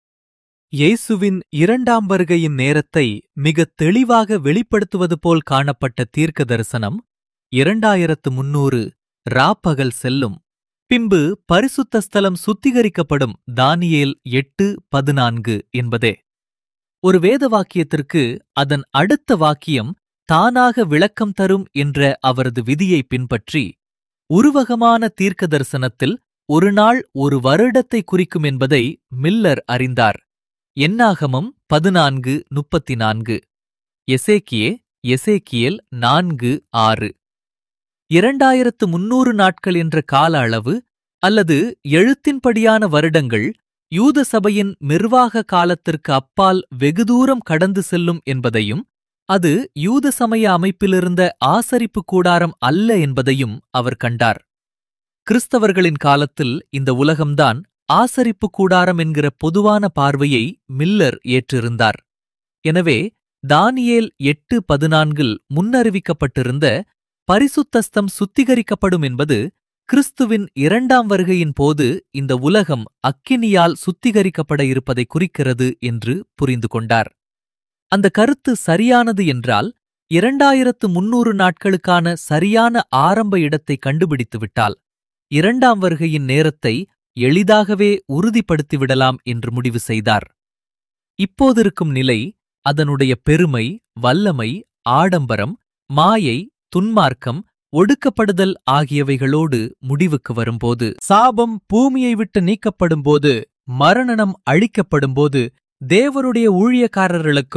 இயேசுவின் இரண்டாம் வருகையின் நேரத்தை மிகத் தெளிவாக வெளிப்படுத்துவது போல் காணப்பட்ட தீர்க்க தரிசனம் இரண்டாயிரத்து முன்னூறு ராப்பகல் செல்லும். பின்பு பரிசுத்த ஸ்தலம் சுத்திகரிக்கப்படும். தானியேல் எட்டு பதினான்கு என்பதே. ஒரு வேத வாக்கியத்திற்கு அதன் அடுத்த வாக்கியம் தானாக விளக்கம் தரும் என்ற அவரது விதியை பின்பற்றி உருவகமான தீர்க்க தரிசனத்தில் ஒரு நாள் ஒரு வருடத்தை குறிக்கும் என்பதை மில்லர் அறிந்தார். எண்ணாகமம் பதினான்கு முப்பத்தி நான்கு. எசேக்கியே எசேக்கியேல் நான்கு ஆறு. இரண்டாயிரத்து முன்னூறு நாட்கள் என்ற கால அளவு அல்லது எழுத்தின்படியான வருடங்கள் யூத சபையின் நிர்வாக காலத்திற்கு அப்பால் வெகு தூரம் கடந்து செல்லும் என்பதையும் அது யூத சமய அமைப்பிலிருந்த ஆசரிப்பு கூடாரம் அல்ல என்பதையும் அவர் கண்டார். கிறிஸ்தவர்களின் காலத்தில் இந்த உலகம்தான் ஆசரிப்பு கூடாரம் என்கிற பொதுவான பார்வையை மில்லர் ஏற்றிருந்தார். எனவே தானியேல் எட்டு பதினான்கில் முன்னறிவிக்கப்பட்டிருந்த பரிசுத்தஸ்தம் சுத்திகரிக்கப்படும் என்பது கிறிஸ்துவின் இரண்டாம் வருகையின் போது இந்த உலகம் அக்கினியால் சுத்திகரிக்கப்பட இருப்பதை குறிக்கிறது என்று புரிந்து கொண்டார். அந்த கருத்து சரியானது என்றால் இரண்டாயிரத்து முன்னூறு நாட்களுக்கான சரியான ஆரம்ப இடத்தை கண்டுபிடித்துவிட்டால் இரண்டாம் வருகையின் நேரத்தை எளிதாகவே உறுதிப்படுத்திவிடலாம் என்று முடிவு செய்தார். இப்போதிருக்கும் நிலை அதனுடைய பெருமை, வல்லமை, ஆடம்பரம், மாயை, துன்மார்க்கம், ஒடுக்கப்படுதல் ஆகியவைகளோடு முடிவுக்கு வரும்போது, சாபம் பூமியை விட்டு நீக்கப்படும்போது, மரணம் அழிக்கப்படும்போது தேவருடைய ஊழியக்காரர்களுக்கும்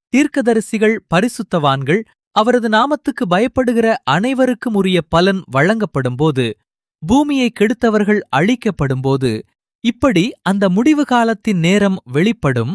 தீர்க்கதரிசிகள், பரிசுத்தவான்கள், அவரது நாமத்துக்கு பயப்படுகிற அனைவருக்கும் உரிய பலன் வழங்கப்படும்போது, பூமியை கெடுத்தவர்கள் அழிக்கப்படும்போது, இப்படி அந்த முடிவு காலத்தின் நேரம் வெளிப்படும்.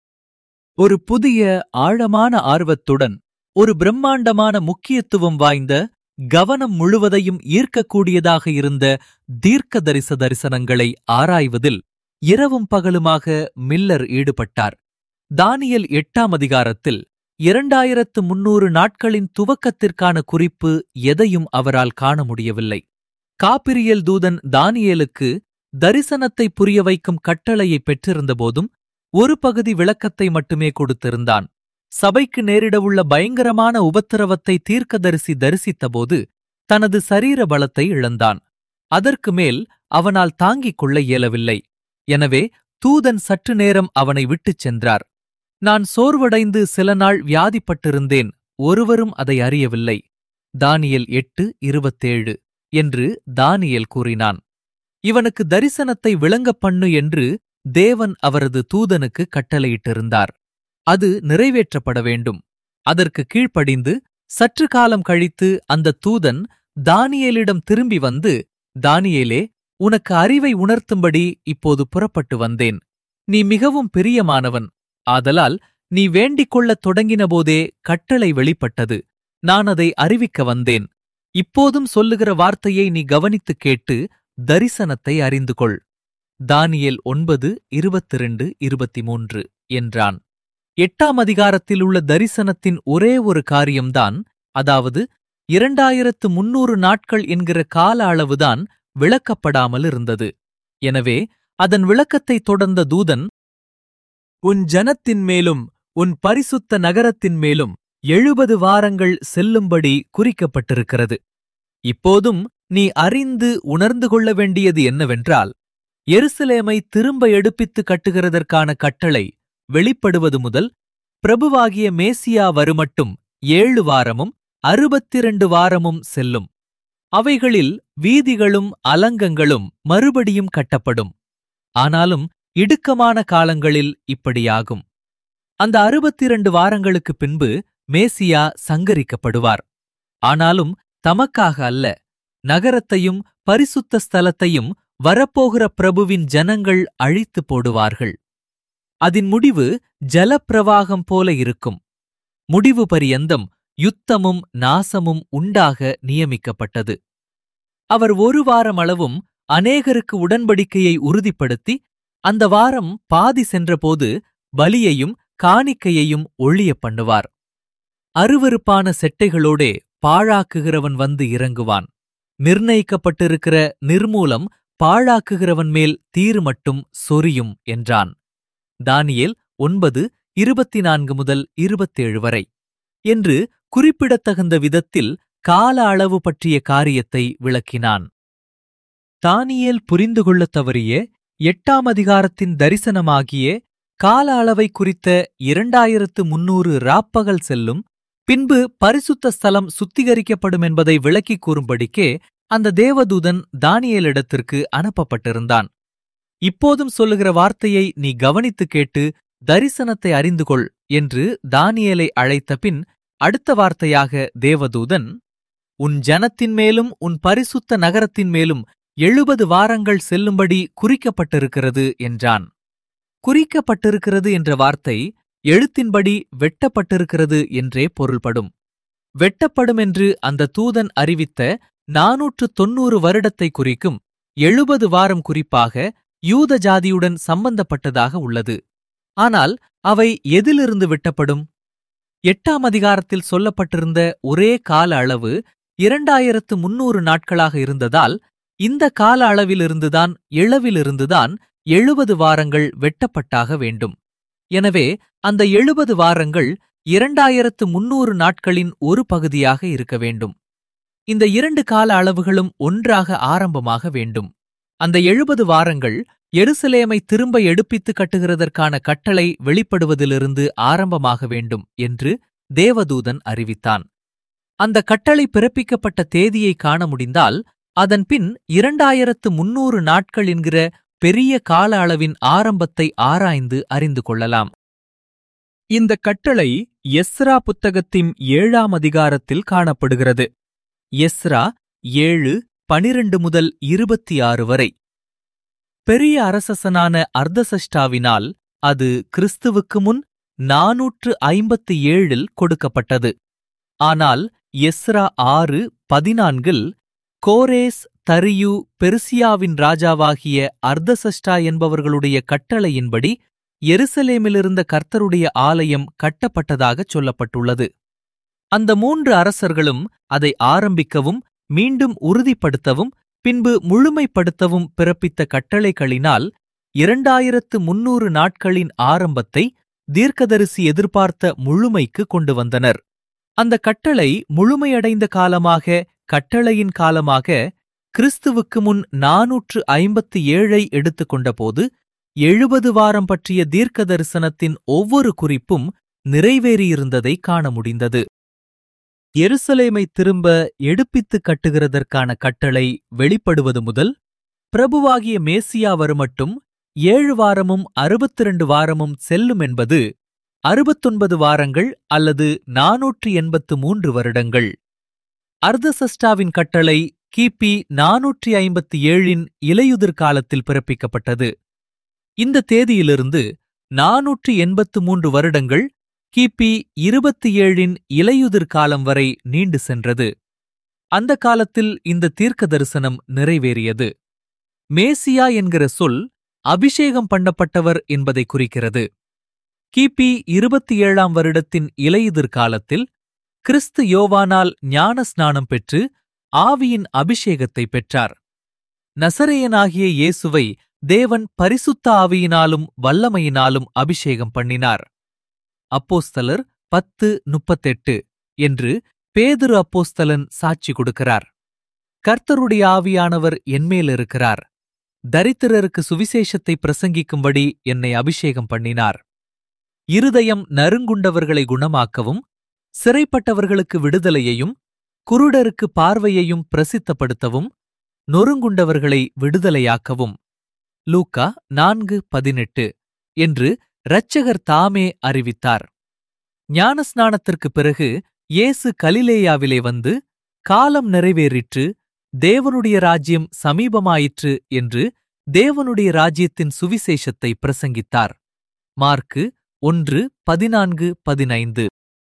ஒரு புதிய ஆழமான ஆர்வத்துடன், ஒரு பிரம்மாண்டமான முக்கியத்துவம் வாய்ந்த, கவனம் முழுவதையும் ஈர்க்கக்கூடியதாக இருந்த தீர்க்கதரிச தரிசனங்களை ஆராய்வதில் இரவும் பகலுமாக மில்லர் ஈடுபட்டார். தானியேல் எட்டாம் அதிகாரத்தில் இரண்டாயிரத்து முன்னூறு நாட்களின் துவக்கத்திற்கான குறிப்பு எதையும் அவரால் காண முடியவில்லை. காபிரியேல் தூதன் தானியேலுக்கு தரிசனத்தை புரிய வைக்கும் கட்டளையை பெற்றிருந்தபோதும் ஒரு பகுதி விளக்கத்தை மட்டுமே கொடுத்திருந்தான். சபைக்கு நேரிடவுள்ள பயங்கரமான உபத்திரவத்தை தீர்க்கதரிசி தரிசித்தபோது தனது சரீர பலத்தை இழந்தான். அதற்கு மேல் அவனால் தாங்கிக் கொள்ள இயலவில்லை. எனவே தூதன் சற்று நேரம் அவனை விட்டுச் சென்றார். நான் சோர்வடைந்து சில நாள் வியாதிப்பட்டிருந்தேன், ஒருவரும் அதை அறியவில்லை. தானியேல் எட்டு இருபத்தேழு என்று தானியேல் கூறினான். இவனுக்கு தரிசனத்தை விளங்கப் பண்ணு என்று தேவன் அவரது தூதனுக்கு கட்டளையிட்டிருந்தார். அது நிறைவேற்றப்பட வேண்டும். அதற்கு கீழ்ப்படிந்து சற்று காலம் கழித்து அந்த தூதன் தானியேலிடம் திரும்பி வந்து, தானியேலே, உனக்கு அறிவை உணர்த்தும்படி இப்போது புறப்பட்டு வந்தேன். நீ மிகவும் பிரியமானவன். ஆதலால் நீ வேண்டிக் கொள்ளத் தொடங்கினபோதே கட்டளை வெளிப்பட்டது. நான் அதை அறிவிக்க வந்தேன். இப்போதும் சொல்லுகிற வார்த்தையை நீ கவனித்துக் கேட்டு தரிசனத்தை அறிந்து கொள். தானியேல் ஒன்பது இருபத்திரண்டு இருபத்தி மூன்று என்றான். எட்டாம் அதிகாரத்தில் உள்ள தரிசனத்தின் ஒரே ஒரு காரியம்தான், அதாவது இரண்டாயிரத்து முன்னூறு நாட்கள் என்கிற கால அளவுதான் விளக்கப்படாமல் இருந்தது. எனவே அதன் விளக்கத்தை தொடர்ந்த தூதன், உன் ஜனத்தின் மேலும் உன் பரிசுத்த நகரத்தின் மேலும் எழுபது வாரங்கள் செல்லும்படி குறிக்கப்பட்டிருக்கிறது. இப்போதும் நீ அறிந்து உணர்ந்து கொள்ள வேண்டியது என்னவென்றால், எருசலேமை திரும்ப எடுப்பித்து கட்டுகிறதற்கான கட்டளை வெளிப்படுவது முதல் பிரபுவாகிய மேசியா வருமட்டும் ஏழு வாரமும் அறுபத்திரண்டு வாரமும் செல்லும். அவைகளில் வீதிகளும் அலங்கங்களும் மறுபடியும் கட்டப்படும். ஆனாலும் இடுக்கமான காலங்களில் இப்படியாகும். அந்த அறுபத்திரண்டு வாரங்களுக்குப் பின்பு மேசியா சங்கரிக்கப்படுவார். ஆனாலும் தமக்காக அல்ல, நகரத்தையும் பரிசுத்த ஸ்தலத்தையும் வரப்போகிற பிரபுவின் ஜனங்கள் அழித்து போடுவார்கள். அதன் முடிவு ஜலப்பிரவாகம் போல இருக்கும். முடிவு பரியந்தம் யுத்தமும் நாசமும் உண்டாக நியமிக்கப்பட்டது. அவர் ஒரு வாரம் அளவும் அநேகருக்கு உடன்படிக்கையை உறுதிப்படுத்தி, அந்த வாரம் பாதி சென்றபோது பலியையும் காணிக்கையையும் ஒழிய பண்ணுவார். அருவருப்பான செட்டைகளோடே பாழாக்குகிறவன் வந்து இறங்குவான். நிர்ணயிக்கப்பட்டிருக்கிற நிர்மூலம் பாழாக்குகிறவன் மேல் தீரு மட்டும் சொரியும் என்றான். தானியேல் ஒன்பது இருபத்தி நான்கு முதல் இருபத்தேழு வரை என்று குறிப்பிடத்தகுந்த விதத்தில் கால அளவு பற்றிய காரியத்தை விளக்கினான். தானியேல் புரிந்து கொள்ளத் தவறிய எட்டாம் அதிகாரத்தின் தரிசனமாகிய கால அளவை குறித்த இரண்டாயிரத்து முன்னூறு ராப்பகல் செல்லும். பின்பு பரிசுத்த ஸ்தலம் சுத்திகரிக்கப்படும் என்பதை விளக்கிக் கூறும்படிக்கே அந்த தேவதூதன் தானியேலிடத்திற்கு அனுப்பப்பட்டிருந்தான். இப்போதும் சொல்லுகிற வார்த்தையை நீ கவனித்துக் கேட்டு தரிசனத்தை அறிந்து கொள் என்று தானியேலை அழைத்த பின் அடுத்த வார்த்தையாக தேவதூதன், உன் ஜனத்தின் மேலும் உன் பரிசுத்த நகரத்தின் மேலும் எழுபது வாரங்கள் செல்லும்படி குறிக்கப்பட்டிருக்கிறது என்றான். குறிக்கப்பட்டிருக்கிறது என்ற வார்த்தை எழுத்தின்படி வெட்டப்பட்டிருக்கிறது என்றே பொருள்படும். வெட்டப்படும் என்று அந்த தூதன் அறிவித்த நாநூற்று தொன்னூறு வருடத்தை குறிக்கும் எழுபது வாரம் குறிப்பாக யூத ஜாதியுடன் சம்பந்தப்பட்டதாக உள்ளது. ஆனால் அவை எதிலிருந்து வெட்டப்படும்? எட்டாம் அதிகாரத்தில் சொல்லப்பட்டிருந்த ஒரே கால அளவு இரண்டாயிரத்து முன்னூறு நாட்களாக இருந்ததால் இந்த கால அளவிலிருந்துதான் இளவிலிருந்துதான் எழுபது வாரங்கள் வெட்டப்பட்டாக வேண்டும். எனவே அந்த எழுபது வாரங்கள் இரண்டாயிரத்து முன்னூறு நாட்களின் ஒரு பகுதியாக இருக்க வேண்டும். இந்த இரண்டு கால அளவுகளும் ஒன்றாக ஆரம்பமாக வேண்டும். அந்த எழுபது வாரங்கள் எருசலேமை திரும்ப எடுப்பித்து கட்டுகிறதற்கான கட்டளை வெளிப்படுவதிலிருந்து ஆரம்பமாக வேண்டும் என்று தேவதூதன் அறிவித்தான். அந்த கட்டளை பிறப்பிக்கப்பட்ட தேதியை காண முடிந்தால் அதன்பின் இரண்டாயிரத்து முன்னூறு நாட்கள் என்கிற பெரிய கால அளவின் ஆரம்பத்தை ஆராய்ந்து அறிந்து கொள்ளலாம். இந்த கட்டளை எஸ்ரா புத்தகத்தின் ஏழாம் அதிகாரத்தில் காணப்படுகிறது. எஸ்ரா ஏழு பனிரண்டு முதல் இருபத்தி ஆறு வரை. பெரிய அரசனான அர்தசஷ்டாவினால் அது கிறிஸ்துவுக்கு முன் நாநூற்று ஐம்பத்து ஏழில் கொடுக்கப்பட்டது. ஆனால் எஸ்ரா ஆறு பதினான்கில் கோரேஸ் தரியு பெருசியாவின் ராஜாவாகிய அர்தசஷ்டா என்பவர்களுடைய கட்டளையின்படி எருசலேமிலிருந்த கர்த்தருடைய ஆலயம் கட்டப்பட்டதாகச் சொல்லப்பட்டுள்ளது. அந்த மூன்று அரசர்களும் அதை ஆரம்பிக்கவும் மீண்டும் உறுதிப்படுத்தவும் பின்பு முழுமைப்படுத்தவும் பிறப்பித்த கட்டளைகளினால் இரண்டாயிரத்து முன்னூறு நாட்களின் ஆரம்பத்தை தீர்க்கதரிசி எதிர்பார்த்த முழுமைக்கு கொண்டு வந்தனர். அந்த கட்டளை முழுமையடைந்த காலமாக, கட்டளையின் காலமாக கிறிஸ்துவுக்கு முன் நாநூற்று ஐம்பத்து ஏழை எடுத்துக்கொண்டபோது எழுபது வாரம் பற்றிய தீர்க்க தரிசனத்தின் ஒவ்வொரு குறிப்பும் நிறைவேறியிருந்ததை காண முடிந்தது. எருசலேமை திரும்ப எடுப்பித்து கட்டுகிறதற்கான கட்டளை வெளிப்படுவது முதல் பிரபுவாகிய மேசியா வருமட்டும் ஏழு வாரமும் அறுபத்திரண்டு வாரமும் செல்லும் என்பது அறுபத்தொன்பது வாரங்கள் அல்லது நாநூற்று எண்பத்து மூன்று வருடங்கள். அர்தசஷ்டாவின் கட்டளை கிபி நாநூற்றி ஐம்பத்தி ஏழின் இலையுதிர் காலத்தில் பிறப்பிக்கப்பட்டது. இந்த தேதியிலிருந்து நாநூற்று எண்பத்து மூன்று வருடங்கள் கிபி இருபத்தி ஏழின் இலையுதிர் காலம் வரை நீண்டு சென்றது. அந்த காலத்தில் இந்த தீர்க்க தரிசனம் நிறைவேறியது. மேசியா என்கிற சொல் அபிஷேகம் பண்ணப்பட்டவர் என்பதை குறிக்கிறது. கிபி இருபத்தி ஏழாம் வருடத்தின் இலையுதிர் காலத்தில் கிறிஸ்து யோவானால் ஞான ஸ்நானம் பெற்று ஆவியின் அபிஷேகத்தை பெற்றார். நசரேயனாகிய இயேசுவை தேவன் பரிசுத்த ஆவியினாலும் வல்லமையினாலும் அபிஷேகம் பண்ணினார். அப்போஸ்தலர் பத்து முப்பத்தெட்டு என்று பேதுரு அப்போஸ்தலன் சாட்சி கொடுக்கிறார். கர்த்தருடைய ஆவியானவர் என்மேலிருக்கிறார், தரித்திரருக்கு சுவிசேஷத்தை பிரசங்கிக்கும்படி என்னை அபிஷேகம் பண்ணினார். இருதயம் நறுங்குண்டவர்களை குணமாக்கவும், சிறைப்பட்டவர்களுக்கு விடுதலையையும், குருடருக்கு பார்வையையும் பிரசித்தப்படுத்தவும், நொறுங்குண்டவர்களை விடுதலையாக்கவும். லூக்கா நான்கு பதினெட்டு என்று இரட்சகர் தாமே அறிவித்தார். ஞானஸ்நானத்திற்குப் பிறகு இயேசு கலிலேயாவிலே வந்து, காலம் நிறைவேறிற்று, தேவனுடைய ராஜ்யம் சமீபமாயிற்று என்று தேவனுடைய ராஜ்யத்தின் சுவிசேஷத்தை பிரசங்கித்தார். மார்க்கு ஒன்று பதினான்கு பதினைந்து.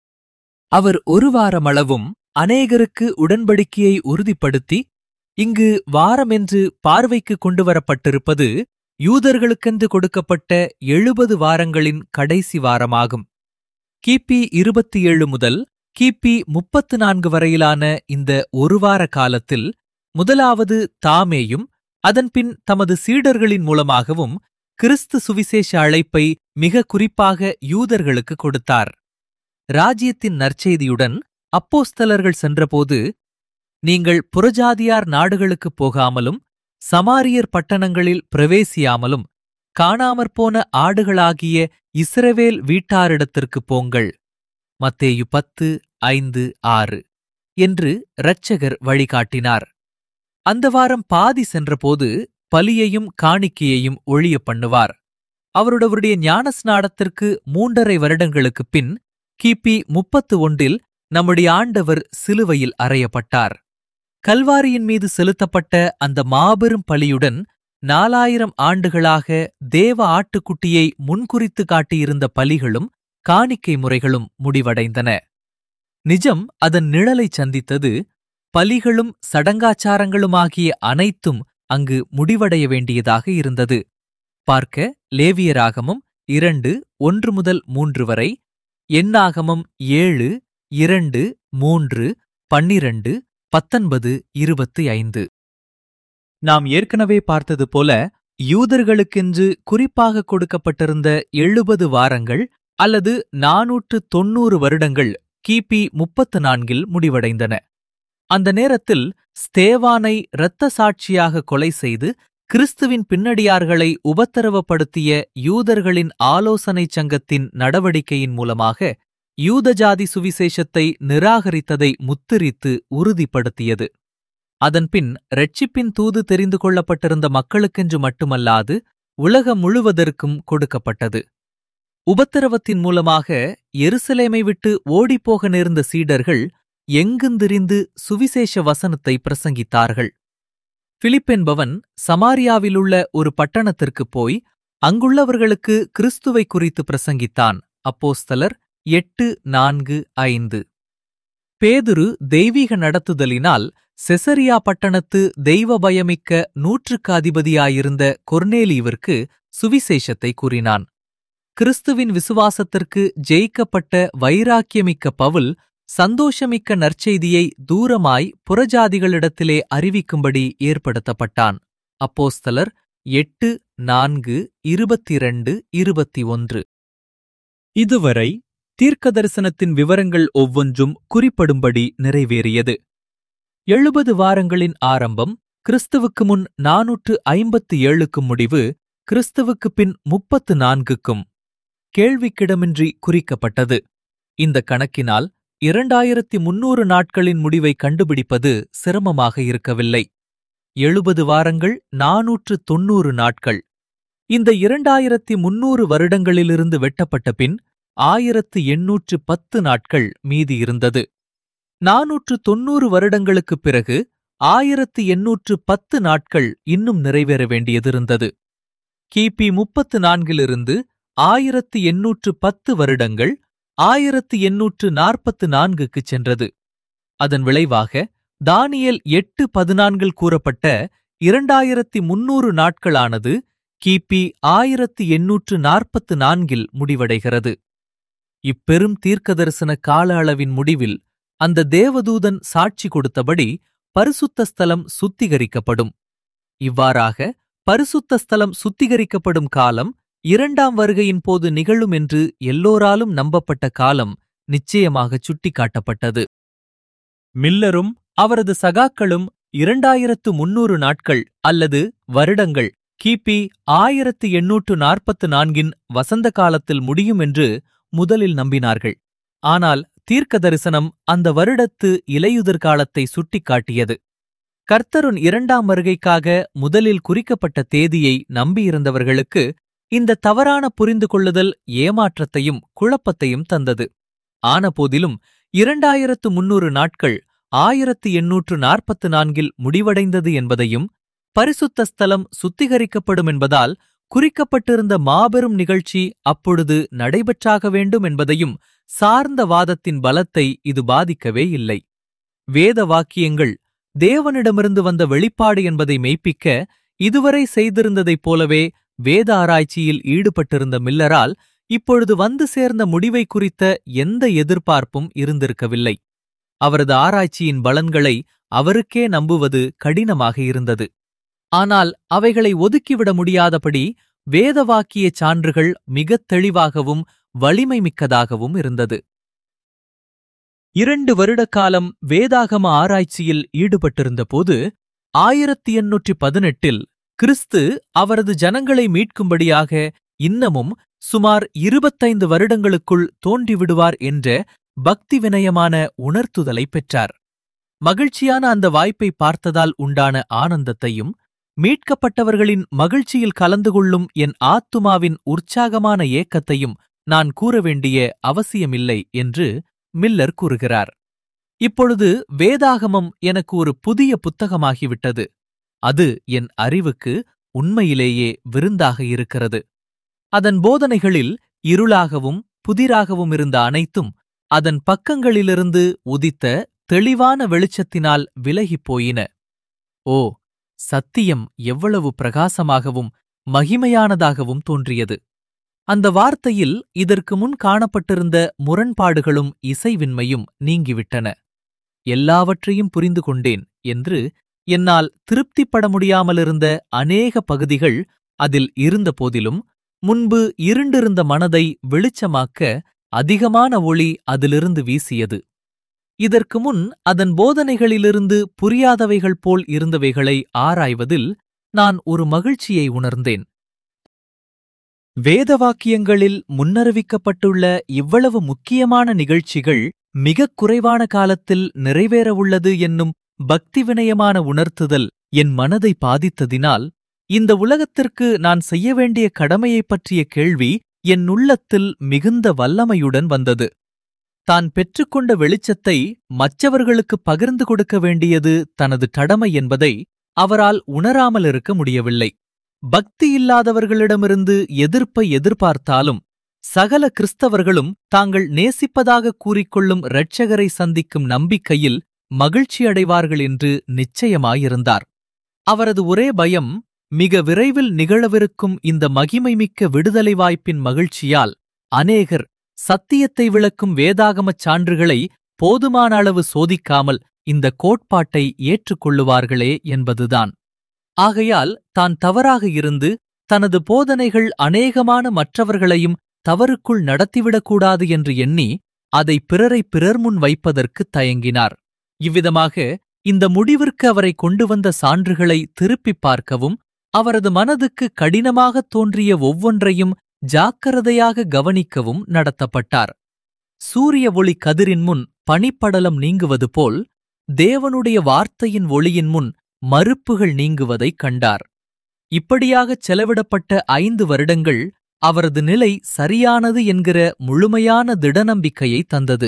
அவர் ஒரு வாரமளவும் அநேகருக்கு உடன்படிக்கையை உறுதிப்படுத்தி, இங்கு வாரமென்று பார்வைக்கு கொண்டுவரப்பட்டிருப்பது யூதர்களுக்கென்று கொடுக்கப்பட்ட எழுபது வாரங்களின் கடைசி வாரமாகும். கிபி இருபத்தி ஏழு முதல் கிபி முப்பத்து நான்கு வரையிலான இந்த ஒரு வார காலத்தில் முதலாவது தாமேயும் அதன்பின் தமது சீடர்களின் மூலமாகவும் கிறிஸ்து சுவிசேஷ அழைப்பை மிக குறிப்பாக யூதர்களுக்கு கொடுத்தார். ராஜ்யத்தின் நற்செய்தியுடன் அப்போஸ்தலர்கள் சென்றபோது, நீங்கள் புறஜாதியார் நாடுகளுக்குப் போகாமலும் சமாரியர் பட்டணங்களில் பிரவேசியாமலும் காணாமற்போன ஆடுகளாகிய இஸ்ரவேல் வீட்டாரிடத்திற்குப் போங்கள். மத்தேயு பத்து ஐந்து ஆறு என்று இரட்சகர் வழிகாட்டினார். அந்த வாரம் பாதி சென்றபோது பலியையும் காணிக்கையையும் ஒழிய பண்ணுவார். அவருடைய ஞானஸ்நானத்திற்கு மூன்றரை வருடங்களுக்குப் பின் கிபி முப்பத்து ஒன்றில் நம்முடைய ஆண்டவர் சிலுவையில் அறையப்பட்டார். கல்வாரியின் மீது செலுத்தப்பட்ட அந்த மாபெரும் பலியுடன் நாலாயிரம் ஆண்டுகளாக தேவ ஆட்டுக்குட்டியை முன்குறித்து காட்டியிருந்த பலிகளும் காணிக்கை முறைகளும் முடிவடைந்தன. நிஜம் அதன் நிழலைச் சந்தித்தது. பலிகளும் சடங்காச்சாரங்களுமாகிய அனைத்தும் அங்கு முடிவடைய வேண்டியதாக இருந்தது. பார்க்க லேவியராகமம் இரண்டு ஒன்று முதல் மூன்று வரை, எண்ணாகமம் ஏழு இரண்டு மூன்று பன்னிரண்டு பத்தொன்பது இருபத்தி ஐந்து. நாம் ஏற்கனவே பார்த்தது போல யூதர்களுக்கென்று குறிப்பாக கொடுக்கப்பட்டிருந்த எழுபது வாரங்கள் அல்லது நாநூற்று தொன்னூறு வருடங்கள் கிபி முப்பத்து நான்கில் முடிவடைந்தன. அந்த நேரத்தில் ஸ்தேவானை இரத்த சாட்சியாக கொலை செய்து கிறிஸ்துவின் பின்னடியார்களை உபத்திரவப்படுத்திய யூதர்களின் ஆலோசனைச் சங்கத்தின் நடவடிக்கையின் மூலமாக யூதஜாதி சுவிசேஷத்தை நிராகரித்ததை முத்திரித்து உறுதிப்படுத்தியது. அதன்பின் இரட்சிப்பின் தூது தெரிந்து கொள்ளப்பட்டிருந்த மக்களுக்கென்று மட்டுமல்லாது உலகம் முழுவதற்கும் கொடுக்கப்பட்டது. உபத்திரவத்தின் மூலமாக எருசலேமை விட்டு ஓடிப்போக நேர்ந்த சீடர்கள் எங்குந்திரிந்து சுவிசேஷ வசனத்தை பிரசங்கித்தார்கள். பிலிப் என்பவன் சமாரியாவிலுள்ள ஒரு பட்டணத்திற்குப் போய் அங்குள்ளவர்களுக்கு கிறிஸ்துவை குறித்து பிரசங்கித்தான். அப்போஸ்தலர் எட்டு நான்கு ஐந்து. பேதுரு தெய்வீக நடத்துதலினால் செசரியா பட்டணத்து தெய்வ பயமிக்க நூற்றுக்கு அதிபதியாயிருந்த கொர்நேலியுவிற்கு சுவிசேஷத்தை கூறினான். கிறிஸ்துவின் விசுவாசத்திற்கு ஜெயிக்கப்பட்ட வைராக்கியமிக்க பவுல் சந்தோஷமிக்க நற்செய்தியை தூரமாய் புறஜாதிகளிடத்திலே அறிவிக்கும்படி ஏற்படுத்தப்பட்டான். அப்போஸ்தலர் எட்டு நான்கு இருபத்திரண்டு இருபத்தி ஒன்று. இதுவரை தீர்க்கதரிசனத்தின் விவரங்கள் ஒவ்வொன்றும் குறிப்படும்படி நிறைவேறியது. எழுபது வாரங்களின் ஆரம்பம், கிறிஸ்துவுக்கு முன் நாநூற்று ஐம்பத்து ஏழுக்கும் முடிவு, கிறிஸ்துவுக்கு பின் முப்பத்து நான்குக்கும் கேள்விக்கிடமின்றி குறிக்கப்பட்டது. இந்த கணக்கினால் இரண்டாயிரத்தி முன்னூறு நாட்களின் முடிவை கண்டுபிடிப்பது சிரமமாக இருக்கவில்லை. எழுபது வாரங்கள் நாநூற்று தொன்னூறு நாட்கள். இந்த இரண்டாயிரத்தி முன்னூறு வருடங்களிலிருந்து வெட்டப்பட்ட பின் ஆயிரத்து எண்ணூற்று பத்து நாட்கள் மீதியிருந்தது. நாநூற்று தொன்னூறு வருடங்களுக்குப் பிறகு ஆயிரத்து எண்ணூற்று பத்து நாட்கள் இன்னும் நிறைவேற வேண்டியதிருந்தது. கிபி முப்பத்து நான்கிலிருந்து ஆயிரத்து எண்ணூற்று பத்து வருடங்கள் ஆயிரத்து எண்ணூற்று நாற்பத்து நான்குக்குச் சென்றது. அதன் விளைவாக தானியேல் எட்டு பதினான்கில் கூறப்பட்ட இரண்டாயிரத்தி முன்னூறு நாட்களானது கிபி ஆயிரத்து எண்ணூற்று நாற்பத்து நான்கில் முடிவடைகிறது. இப்பெரும் தீர்க்கதரிசன கால அளவின் முடிவில் அந்த தேவதூதன் சாட்சி கொடுத்தபடி பரிசுத்த ஸ்தலம் சுத்திகரிக்கப்படும். இவ்வாறாக பரிசுத்த ஸ்தலம் சுத்திகரிக்கப்படும் காலம் இரண்டாம் வருகையின் போது நிகழும் என்று எல்லோராலும் நம்பப்பட்ட காலம் நிச்சயமாகச் சுட்டிக்காட்டப்பட்டது. மில்லரும் அவரது சகாக்களும் இரண்டாயிரத்து முன்னூறு நாட்கள் அல்லது வருடங்கள் கிபி ஆயிரத்து எண்ணூற்று நாற்பத்து நான்கின் வசந்த காலத்தில் முடியும் என்று முதலில் நம்பினார்கள். ஆனால் தீர்க்க தரிசனம் அந்த வருடத்து இலையுதிர் காலத்தை சுட்டிக்காட்டியது. கர்த்தரின் இரண்டாம் வருகைக்காக முதலில் குறிக்கப்பட்ட தேதியை நம்பியிருந்தவர்களுக்கு இந்த தவறான புரிந்து கொள்ளுதல் ஏமாற்றத்தையும் குழப்பத்தையும் தந்தது. ஆனபோதிலும் இரண்டாயிரத்து முன்னூறு நாட்கள் ஆயிரத்து எண்ணூற்று நாற்பத்து நான்கில் முடிவடைந்தது என்பதையும், பரிசுத்த ஸ்தலம் சுத்திகரிக்கப்படும் என்பதால் குறிக்கப்பட்டிருந்த மாபெரும் நிகழ்ச்சி அப்பொழுது நடைபெற்றாக வேண்டும் என்பதையும் சார்ந்த வாதத்தின் பலத்தை இது பாதிக்கவே இல்லை. வேத வாக்கியங்கள் தேவனிடமிருந்து வந்த வெளிப்பாடு என்பதை மெய்ப்பிக்க இதுவரை செய்திருந்ததைப் போலவே வேத ஆராய்ச்சியில் ஈடுபட்டிருந்த மில்லரால் இப்பொழுது வந்து சேர்ந்த முடிவை குறித்த எந்த எதிர்பார்ப்பும் இருந்திருக்கவில்லை. அவரது ஆராய்ச்சியின் பலன்களை அவருக்கே நம்புவது கடினமாக இருந்தது. ஆனால் அவைகளை ஒதுக்கிவிட முடியாதபடி வேதவாக்கிய சான்றுகள் மிகத் தெளிவாகவும் வலிமை மிக்கதாகவும் இருந்தது. இரண்டு வருட காலம் வேதாகம ஆராய்ச்சியில் ஈடுபட்டிருந்தபோது ஆயிரத்தி எண்ணூற்றி பதினெட்டில் கிறிஸ்து அவரது ஜனங்களை மீட்கும்படியாக இன்னமும் சுமார் இருபத்தைந்து வருடங்களுக்குள் தோன்றிவிடுவார் என்ற பக்தி வினயமான உணர்த்துதலை பெற்றார். மகிழ்ச்சியான அந்த வாய்ப்பை பார்த்ததால் உண்டான ஆனந்தத்தையும், மீட்கப்பட்டவர்களின் மகிழ்ச்சியில் கலந்து கொள்ளும் என் ஆத்துமாவின் உற்சாகமான ஏக்கத்தையும் நான் கூற வேண்டிய அவசியமில்லை என்று மில்லர் கூறுகிறார். இப்பொழுது வேதாகமம் எனக்கு ஒரு புதிய புத்தகமாகிவிட்டது. அது என் அறிவுக்கு உண்மையிலேயே விருந்தாக இருக்கிறது. அதன் போதனைகளில் இருளாகவும் புதிராகவும் இருந்த அனைத்தும் அதன் பக்கங்களிலிருந்து உதித்த தெளிவான வெளிச்சத்தினால் விலகிப் போயின. ஓ, சத்தியம் எவ்வளவு பிரகாசமாகவும் மகிமையானதாகவும் தோன்றியது! அந்த வார்த்தையில் இதற்கு முன் காணப்பட்டிருந்த முரண்பாடுகளும் இசைவின்மையும் நீங்கிவிட்டன. எல்லாவற்றையும் புரிந்து கொண்டேன் என்று என்னால் திருப்திப்பட முடியாமலிருந்த அநேக பகுதிகள் அதில் இருந்த போதிலும், முன்பு இருண்டிருந்த மனதை வெளிச்சமாக்க அதிகமான ஒளி அதிலிருந்து வீசியது. இதற்கு முன் அதன் போதனைகளிலிருந்து புரியாதவைகள் போல் இருந்தவைகளை ஆராய்வதில் நான் ஒரு மகிழ்ச்சியை உணர்ந்தேன். வேதவாக்கியங்களில் முன்னறிவிக்கப்பட்டுள்ள இவ்வளவு முக்கியமான நிகழ்ச்சிகள் மிகக் குறைவான காலத்தில் நிறைவேறவுள்ளது என்னும் பக்தி வினயமான உணர்த்துதல் என் மனதை பாதித்ததினால், இந்த உலகத்திற்கு நான் செய்ய வேண்டிய கடமையைப் பற்றிய கேள்வி என் உள்ளத்தில் மிகுந்த வல்லமையுடன் வந்தது. தான் பெற்றுக்கொண்ட வெளிச்சத்தை மற்றவர்களுக்கு பகிர்ந்து கொடுக்க வேண்டியது தனது கடமை என்பதை அவரால் உணராமல் இருக்க முடியவில்லை. பக்தி இல்லாதவர்களிடமிருந்து எதிர்ப்பை எதிர்பார்த்தாலும் சகல கிறிஸ்தவர்களும் தாங்கள் நேசிப்பதாக கூறிக்கொள்ளும் இரட்சகரை சந்திக்கும் நம்பிக்கையில் மகிழ்ச்சியடைவார்கள் என்று நிச்சயமாயிருந்தார். அவரது ஒரே பயம் மிக விரைவில் நிகழவிருக்கும் இந்த மகிமைமிக்க விடுதலை வாய்ப்பின் மகிழ்ச்சியால் அநேகர் சத்தியத்தை விளக்கும் வேதாகமச் சான்றுகளை போதுமான அளவு சோதிக்காமல் இந்த கோட்பாட்டை ஏற்றுக்கொள்ளுவார்களே என்பதுதான். ஆகையால் தான் தவறாக இருந்து தனது போதனைகள் அநேகமான மற்றவர்களையும் தவறுக்குள் நடத்திவிடக்கூடாது என்று எண்ணி அதை பிறரை பிறர் முன் வைப்பதற்கு தயங்கினார். இவ்விதமாக இந்த முடிவிற்கு அவரை கொண்டு வந்த சான்றுகளை திருப்பிப் பார்க்கவும் அவரது மனதுக்கு கடினமாகத் தோன்றிய ஒவ்வொன்றையும் ஜாக்கிரதையாக கவனிக்கவும் நடத்தப்பட்டார். சூரிய ஒளி கதிரின் முன் பனிப்படலம் நீங்குவது போல் தேவனுடைய வார்த்தையின் ஒளியின் முன் மறுப்புகள் நீங்குவதைக் கண்டார். இப்படியாகச் செலவிடப்பட்ட ஐந்து வருடங்கள் அவரது நிலை சரியானது என்கிற முழுமையான திடநம்பிக்கையை தந்தது.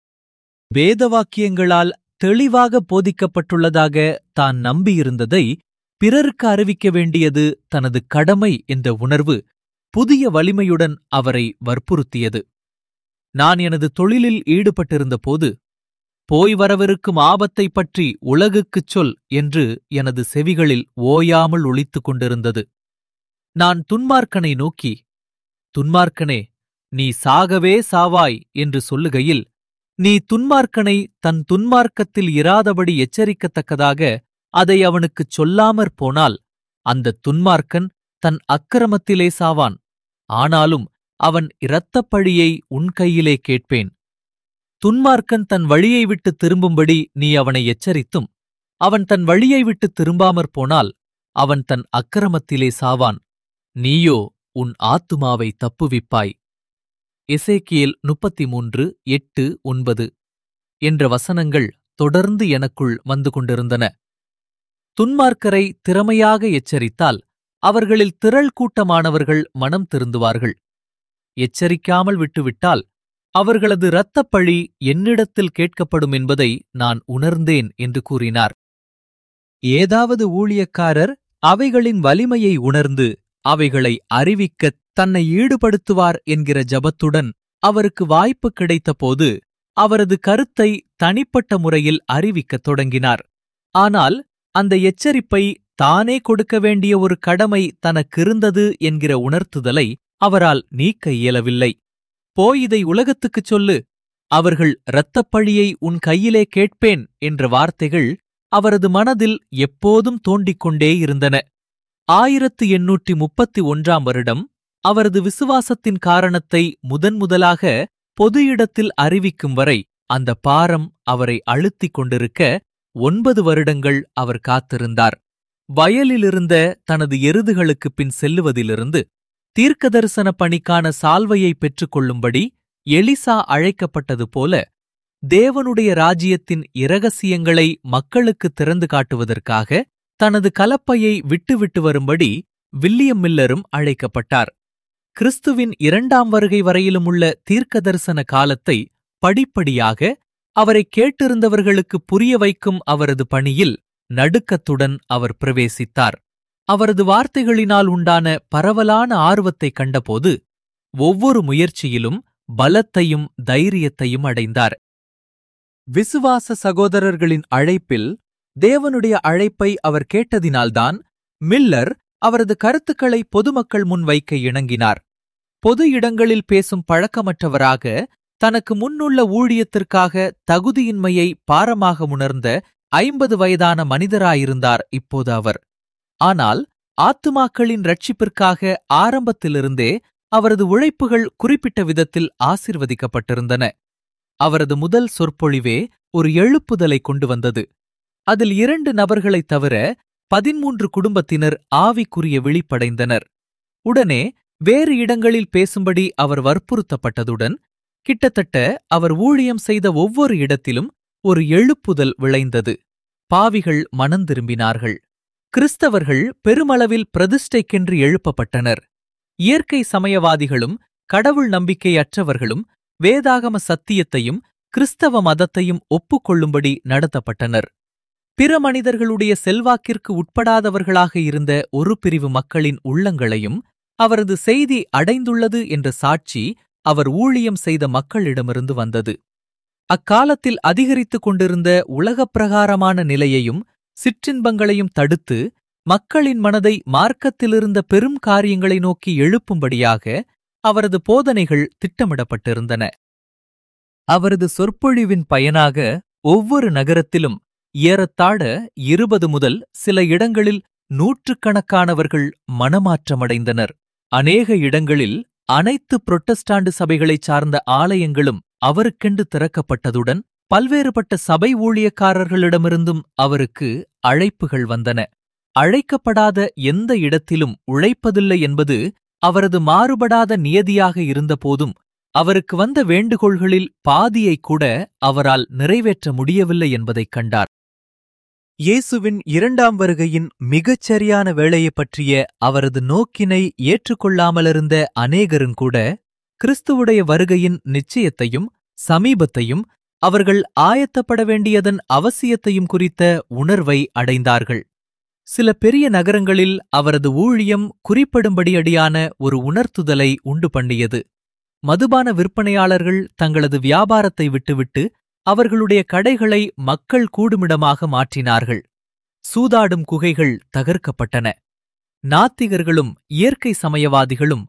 வேதவாக்கியங்களால் தெளிவாக போதிக்கப்பட்டுள்ளதாக தான் நம்பியிருந்ததை பிறருக்கு அறிவிக்க வேண்டியது தனது கடமை என்ற உணர்வு புதிய வலிமையுடன் அவரை வற்புறுத்தியது. நான் எனது தொழிலில் ஈடுபட்டிருந்தபோது, போய் வரவிருக்கும் ஆபத்தைப் பற்றி உலகுக்குச் சொல் என்று எனது செவிகளில் ஓயாமல் ஒலித்துக் கொண்டிருந்தது. நான் துன்மார்க்கனை நோக்கி, துன்மார்க்கனே, நீ சாகவே சாவாய் என்று சொல்லுகையில், நீ துன்மார்க்கனை தன் துன்மார்க்கத்தில் இராதபடி எச்சரிக்கத்தக்கதாக அதை அவனுக்குச் சொல்லாமற் போனால் அந்த துன்மார்க்கன் தன் அக்கிரமத்திலே சாவான். ஆனாலும் அவன் இரத்தப்பழியை உன் கையிலே கேட்பேன். துன்மார்க்கன் தன் வழியை விட்டு திரும்பும்படி நீ அவனை எச்சரித்தும் அவன் தன் வழியை விட்டு திரும்பாமற் போனால் அவன் தன் அக்கிரமத்திலே சாவான். நீயோ உன் ஆத்துமாவை தப்புவிப்பாய். எசேக்கியேல் முப்பத்தி மூன்று எட்டு ஒன்பது என்ற வசனங்கள் தொடர்ந்து எனக்குள் வந்து கொண்டிருந்தன. துன்மார்க்கரை திறமையாக எச்சரித்தால் அவர்களில் திரள் கூட்டமானவர்கள் மனம் திருந்துவார்கள். எச்சரிக்காமல் விட்டுவிட்டால் அவர்களது இரத்தப்பழி என்னிடத்தில் கேட்கப்படும் என்பதை நான் உணர்ந்தேன் என்று கூறினார். ஏதாவது ஊழியக்காரர் அவைகளின் வலிமையை உணர்ந்து அவைகளை அறிவிக்கத் தன்னை ஈடுபடுத்துவார் என்கிற ஜபத்துடன் அவருக்கு வாய்ப்பு கிடைத்தபோது அவரது கருத்தை தனிப்பட்ட முறையில் அறிவிக்கத் தொடங்கினார். ஆனால் அந்த எச்சரிப்பை தானே கொடுக்க வேண்டிய ஒரு கடமை தனக்கிருந்தது என்கிற உணர்த்துதலை அவரால் நீக்க இயலவில்லை. போய் இதை உலகத்துக்குச் சொல்லு, அவர்கள் இரத்தப்பழியை உன் கையிலே கேட்பேன் என்ற வார்த்தைகள் அவரது மனதில் எப்போதும் தோண்டிக் கொண்டே இருந்தன. ஆயிரத்து எண்ணூற்றி முப்பத்தி ஒன்றாம் வருடம் அவரது விசுவாசத்தின் காரணத்தை முதன் முதலாக பொது இடத்தில் அறிவிக்கும் வரை அந்த பாரம் அவரை அழுத்திக் கொண்டிருக்க ஒன்பது வருடங்கள் அவர் காத்திருந்தார். வயலிலிருந்த தனது எருதுகளுக்குப் பின் செல்லுவதிலிருந்து தீர்க்கதரிசன பணிக்கான சால்வையை பெற்றுக்கொள்ளும்படி எலிசா அழைக்கப்பட்டது போல தேவனுடைய ராஜ்யத்தின் இரகசியங்களை மக்களுக்கு திறந்து காட்டுவதற்காக தனது கலப்பையை விட்டுவிட்டு வரும்படி வில்லியம் மில்லரும் அழைக்கப்பட்டார். கிறிஸ்துவின் இரண்டாம் வருகை வரையிலும் உள்ள தீர்க்கதரிசன காலத்தை படிப்படியாக அவரை கேட்டிருந்தவர்களுக்கு புரிய வைக்கும் அவரது பணியில் நடுக்கத்துடன் அவர் பிரவேசித்தார். அவரது வார்த்தைகளினால் உண்டான பரவலான ஆர்வத்தைக் கண்டபோது ஒவ்வொரு முயற்சியிலும் பலத்தையும் தைரியத்தையும் அடைந்தார். விசுவாச சகோதரர்களின் அழைப்பில் தேவனுடைய அழைப்பை அவர் கேட்டதினால்தான் மில்லர் அவரது கருத்துக்களை பொதுமக்கள் முன் வைக்க இணங்கினார். பொது இடங்களில் பேசும் பழக்கமற்றவராக தனக்கு முன்னுள்ள ஊழியத்திற்காக தகுதியின்மையை பாரமாக உணர்ந்த ஐம்பது வயதான மனிதராயிருந்தார் இப்போது அவர். ஆனால் ஆத்துமாக்களின் ரட்சிப்பிற்காக ஆரம்பத்திலிருந்தே அவரது உழைப்புகள் குறிப்பிட்ட விதத்தில் ஆசிர்வதிக்கப்பட்டிருந்தன. அவரது முதல் சொற்பொழிவே ஒரு எழுப்புதலை கொண்டு வந்தது. அதில் இரண்டு நபர்களைத் தவிர பதிமூன்று குடும்பத்தினர் ஆவிக்குரிய விழிப்படைந்தனர். உடனே வேறு இடங்களில் பேசும்படி அவர் வற்புறுத்தப்பட்டதுடன் கிட்டத்தட்ட அவர் ஊழியம் செய்த ஒவ்வொரு இடத்திலும் ஒரு எழுப்புதல் விளைந்தது. பாவிகள் மனந்திரும்பினார்கள். கிறிஸ்தவர்கள் பெருமளவில் பிரதிஷ்டைக்கென்று எழுப்பப்பட்டனர். இயற்கை சமயவாதிகளும் கடவுள் நம்பிக்கையற்றவர்களும் வேதாகம சத்தியத்தையும் கிறிஸ்தவ மதத்தையும் ஒப்புக்கொள்ளும்படி நடத்தப்பட்டனர். பிற மனிதர்களுடைய செல்வாக்கிற்கு உட்படாதவர்களாக இருந்த ஒரு பிரிவு மக்களின் உள்ளங்களையும் அவரது செய்தி அடைந்துள்ளது என்ற சாட்சி அவர் ஊழியம் செய்த மக்களிடமிருந்து வந்தது. அக்காலத்தில் அதிகரித்துக் கொண்டிருந்த உலகப் பிரகாரமான நிலையையும் சிற்றின்பங்களையும் தடுத்து மக்களின் மனதை மார்க்கத்திலிருந்த பெரும் காரியங்களை நோக்கி எழுப்பும்படியாக அவரது போதனைகள் திட்டமிடப்பட்டிருந்தன. அவரது சொற்பொழிவின் பயனாக ஒவ்வொரு நகரத்திலும் ஏறத்தாழ இருபது முதல் சில இடங்களில் நூற்றுக்கணக்கானவர்கள் மனமாற்றமடைந்தனர். அநேக இடங்களில் அனைத்து புரொட்டஸ்டாண்டு சபைகளைச் சார்ந்த ஆலயங்களும் அவருக்கென்று திறக்கப்பட்டதுடன் பல்வேறுபட்ட சபை ஊழியக்காரர்களிடமிருந்தும் அவருக்கு அழைப்புகள் வந்தன. அழைக்கப்படாத எந்த இடத்திலும் உழைப்பதில்லை என்பது அவரது மாறுபடாத நியதியாக இருந்தபோதும் அவருக்கு வந்த வேண்டுகோள்களில் பாதியை கூட அவரால் நிறைவேற்ற முடியவில்லை என்பதைக் கண்டார். இயேசுவின் இரண்டாம் வருகையின் மிகச் சரியான வேளையைப் பற்றிய அவரது நோக்கினை ஏற்றுக்கொள்ளாமலிருந்த அநேகருங்கூட கிறிஸ்துவுடைய வருகையின் நிச்சயத்தையும் சமீபத்தையும் அவர்கள் ஆயத்தப்பட வேண்டியதன் அவசியத்தையும் குறித்த உணர்வை அடைந்தார்கள். சில பெரிய நகரங்களில் அவரது ஊழியம் குறிப்பிடும்படியடியான ஒரு உணர்த்துதலை உண்டு பண்ணியது. மதுபான விற்பனையாளர்கள் தங்களது வியாபாரத்தை விட்டுவிட்டு அவர்களுடைய கடைகளை மக்கள் கூடுமிடமாக மாற்றினார்கள். சூதாடும் குகைகள் தகர்க்கப்பட்டன. நாத்திகர்களும் இயற்கை சமயவாதிகளும்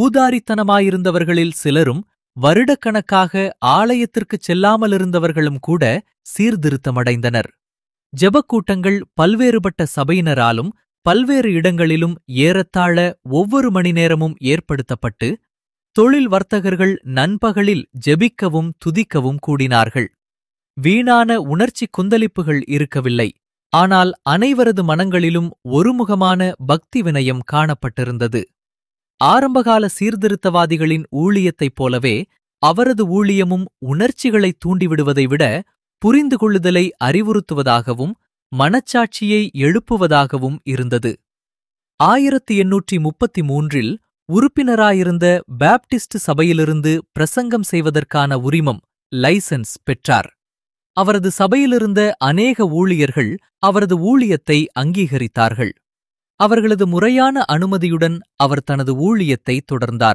ஊதாரித்தனமாயிருந்தவர்களில் சிலரும் வருடக்கணக்காக ஆலயத்திற்குச் செல்லாமலிருந்தவர்களும் கூட சீர்திருத்தமடைந்தனர். ஜெபக்கூட்டங்கள் பல்வேறுபட்ட சபையினராலும் பல்வேறு இடங்களிலும் ஏறத்தாழ ஒவ்வொரு மணி நேரமும் ஏற்படுத்தப்பட்டு தொழில் வர்த்தகர்கள் நண்பகலில் ஜெபிக்கவும் துதிக்கவும் கூடினார்கள். வீணான உணர்ச்சி குந்தளிப்புகள் இருக்கவில்லை. ஆனால் அனைவரது மனங்களிலும் ஒருமுகமான பக்தி வினயம் காணப்பட்டிருந்தது. ஆரம்பகால சீர்திருத்தவாதிகளின் ஊழியத்தைப் போலவே அவரது ஊழியமும் உணர்ச்சிகளை தூண்டிவிடுவதை விட புரிந்து கொள்ளுதலை அறிவுறுத்துவதாகவும் மனச்சாட்சியை எழுப்புவதாகவும் இருந்தது. ஆயிரத்தி எண்ணூற்றி முப்பத்தி மூன்றில் உறுப்பினராயிருந்த பாப்டிஸ்ட் சபையிலிருந்து பிரசங்கம் செய்வதற்கான உரிமம் லைசன்ஸ் பெற்றார். அவரது சபையிலிருந்த அநேக ஊழியர்கள் அவரது ஊழியத்தை அங்கீகரித்தார்கள். அவர்களது முறையான அனுமதியுடன் அவர் தனது ஊழியத்தை தொடர்ந்தார்.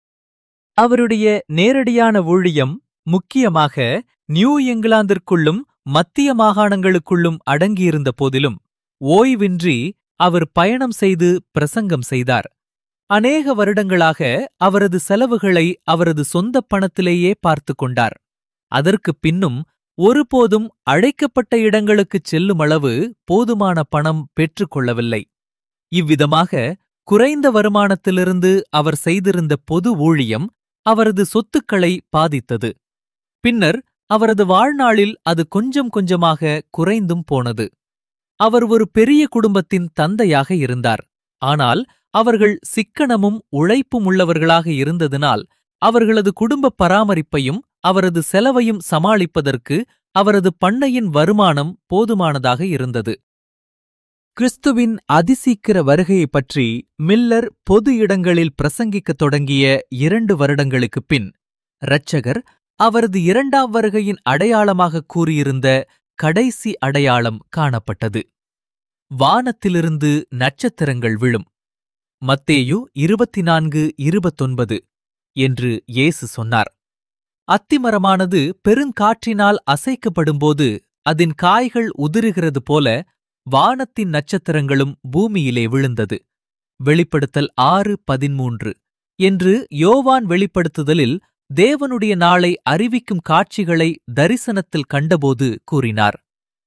அவருடைய நேரடியான ஊழியம் முக்கியமாக நியூ இங்கிலாந்திற்குள்ளும் மத்திய மாகாணங்களுக்குள்ளும் அடங்கியிருந்த போதிலும் ஓய்வின்றி அவர் பயணம் செய்து பிரசங்கம் செய்தார். அநேக வருடங்களாக அவரது செலவுகளை அவரது சொந்த பணத்திலேயே பார்த்து கொண்டார். அதற்குப் பின்னும் ஒருபோதும் அழைக்கப்பட்ட இடங்களுக்குச் செல்லும் அளவு போதுமான பணம் பெற்றுக்கொள்ளவில்லை. இவ்விதமாக குறைந்த வருமானத்திலிருந்து அவர் செய்திருந்த பொது ஊழியம் அவரது சொத்துக்களை பாதித்தது. பின்னர் அவரது வாழ்நாளில் அது கொஞ்சம் கொஞ்சமாக குறைந்தும் போனது. அவர் ஒரு பெரிய குடும்பத்தின் தந்தையாக இருந்தார். ஆனால் அவர்கள் சிக்கனமும் உழைப்பும் உள்ளவர்களாக இருந்ததினால் அவர்களது குடும்ப பராமரிப்பையும் அவரது செலவையும் சமாளிப்பதற்கு அவரது பண்ணையின் வருமானம் போதுமானதாக இருந்தது. கிறிஸ்துவின் அதிசீக்கிர வருகையைப் பற்றி மில்லர் பொது இடங்களில் பிரசங்கிக்கத் தொடங்கிய இரண்டு வருடங்களுக்குப் பின் இரட்சகர் அவரது இரண்டாம் வருகையின் அடையாளமாக கூறியிருந்த கடைசி அடையாளம் காணப்பட்டது. வானத்திலிருந்து நட்சத்திரங்கள் விழும். மத்தேயு இருபத்தி நான்கு இருபத்தொன்பது என்று இயேசு சொன்னார். அத்திமரமானது பெருங்காற்றினால் அசைக்கப்படும்போது அதன் காய்கள் உதிருகிறது போல வானத்தின் நட்சத்திரங்களும் பூமியிலே விழுந்தது. வெளிப்படுத்தல் ஆறு பதிமூன்று என்று யோவான் வெளிப்படுத்துதலில் தேவனுடைய நாளை அறிவிக்கும் காட்சிகளை தரிசனத்தில் கண்டபோது கூறினார்.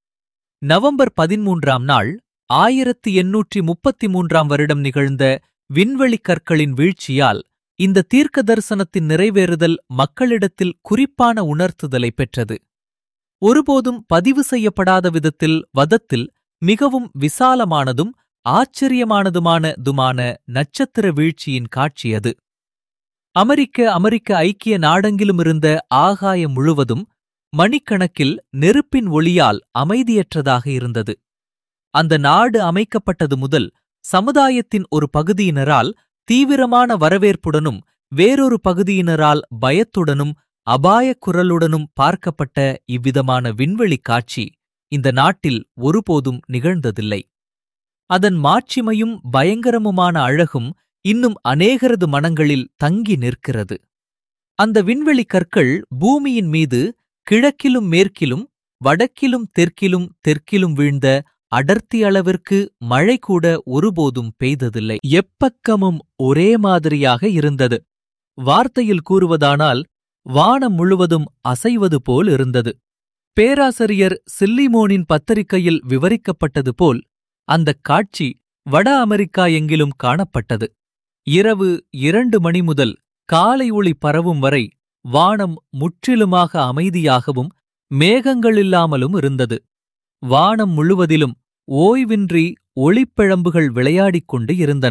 நவம்பர் பதிமூன்றாம் நாள் ஆயிரத்தி எண்ணூற்றி முப்பத்தி மூன்றாம் வருடம் நிகழ்ந்த விண்வெளிக் கற்களின் வீழ்ச்சியால் இந்த தீர்க்க தரிசனத்தின் நிறைவேறுதல் மக்களிடத்தில் குறிப்பான உணர்த்துதலை பெற்றது. ஒருபோதும் பதிவு செய்யப்படாத விதத்தில் வதத்தில் மிகவும் விசாலமானதும் ஆச்சரியமானதுமான துமான நட்சத்திர வீழ்ச்சியின் காட்சி அது. அமெரிக்க அமெரிக்க ஐக்கிய நாடெங்கிலும் இருந்த ஆகாயம் முழுவதும் மணிக்கணக்கில் நெருப்பின் ஒளியால் அமைதியற்றதாக இருந்தது. அந்த நாடு அமைக்கப்பட்டது முதல் சமுதாயத்தின் ஒரு பகுதியினரால் தீவிரமான வரவேற்புடனும் வேறொரு பகுதியினரால் பயத்துடனும் அபாயக் குரலுடனும் பார்க்கப்பட்ட இவ்விதமான விண்வெளி காட்சி இந்த நாட்டில் ஒருபோதும் நிகழ்ந்ததில்லை. அதன் மாட்சிமையும் பயங்கரமுமான அழகும் இன்னும் அநேகரது மனங்களில் தங்கி நிற்கிறது. அந்த விண்வெளி கற்கள் பூமியின் மீது கிழக்கிலும் மேற்கிலும் வடக்கிலும் தெற்கிலும் தெற்கிலும் வீழ்ந்த அடர்த்தி அளவிற்கு மழை கூட ஒருபோதும் பெய்ததில்லை. எப்பக்கமும் ஒரே மாதிரியாக இருந்தது. வார்த்தையில் கூறுவதானால் வானம் முழுவதும் அசைவது போல் இருந்தது. பேராசிரியர் சில்லிமோனின் பத்திரிகையில் விவரிக்கப்பட்டது போல் அந்தக் காட்சி வட அமெரிக்கா எங்கிலும் காணப்பட்டது. இரவு இரண்டு மணி முதல் காலை ஒளி பரவும் வரை வானம் முற்றிலுமாக அமைதியாகவும் மேகங்களில்லாமலும் இருந்தது. வானம் முழுவதிலும் ஓய்வின்றி ஒளிப்பிழம்புகள் விளையாடிக் கொண்டு இருந்தன.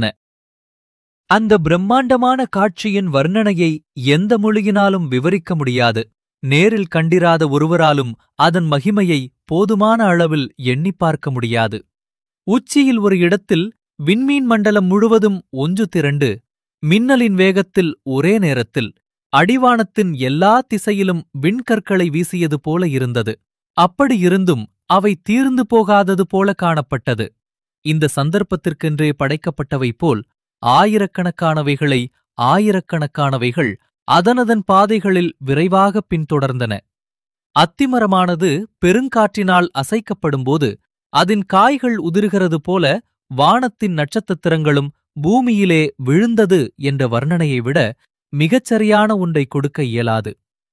அந்த பிரம்மாண்டமான காட்சியின் வர்ணனையை எந்த மொழியினாலும் விவரிக்க முடியாது. நேரில் கண்டிராத ஒருவராலும் அதன் மகிமையை போதுமான அளவில் எண்ணி பார்க்க முடியாது. உச்சியில் ஒரு இடத்தில் விண்மீன் மண்டலம் முழுவதும் ஒன்று திரண்டு மின்னலின் வேகத்தில் ஒரே நேரத்தில் அடிவானத்தின் எல்லா திசையிலும் விண்கற்களை வீசியது போல இருந்தது. அப்படியிருந்தும் அவை தீர்ந்து போகாதது போல காணப்பட்டது. இந்த சந்தர்ப்பத்திற்கென்றே படைக்கப்பட்டவை போல் ஆயிரக்கணக்கானவைகளை ஆயிரக்கணக்கானவைகள் அதனதன் பாதைகளில் விரைவாகப் பின்தொடர்ந்தன. அத்திமரமானது பெருங்காற்றினால் அசைக்கப்படும்போது அதன் காய்கள் உதிர்கிறது போல வானத்தின் நட்சத்திரங்களும் பூமியிலே விழுந்தது என்ற வர்ணனையை விட மிகச்சரியான ஒன்றை கொடுக்க இயலாது.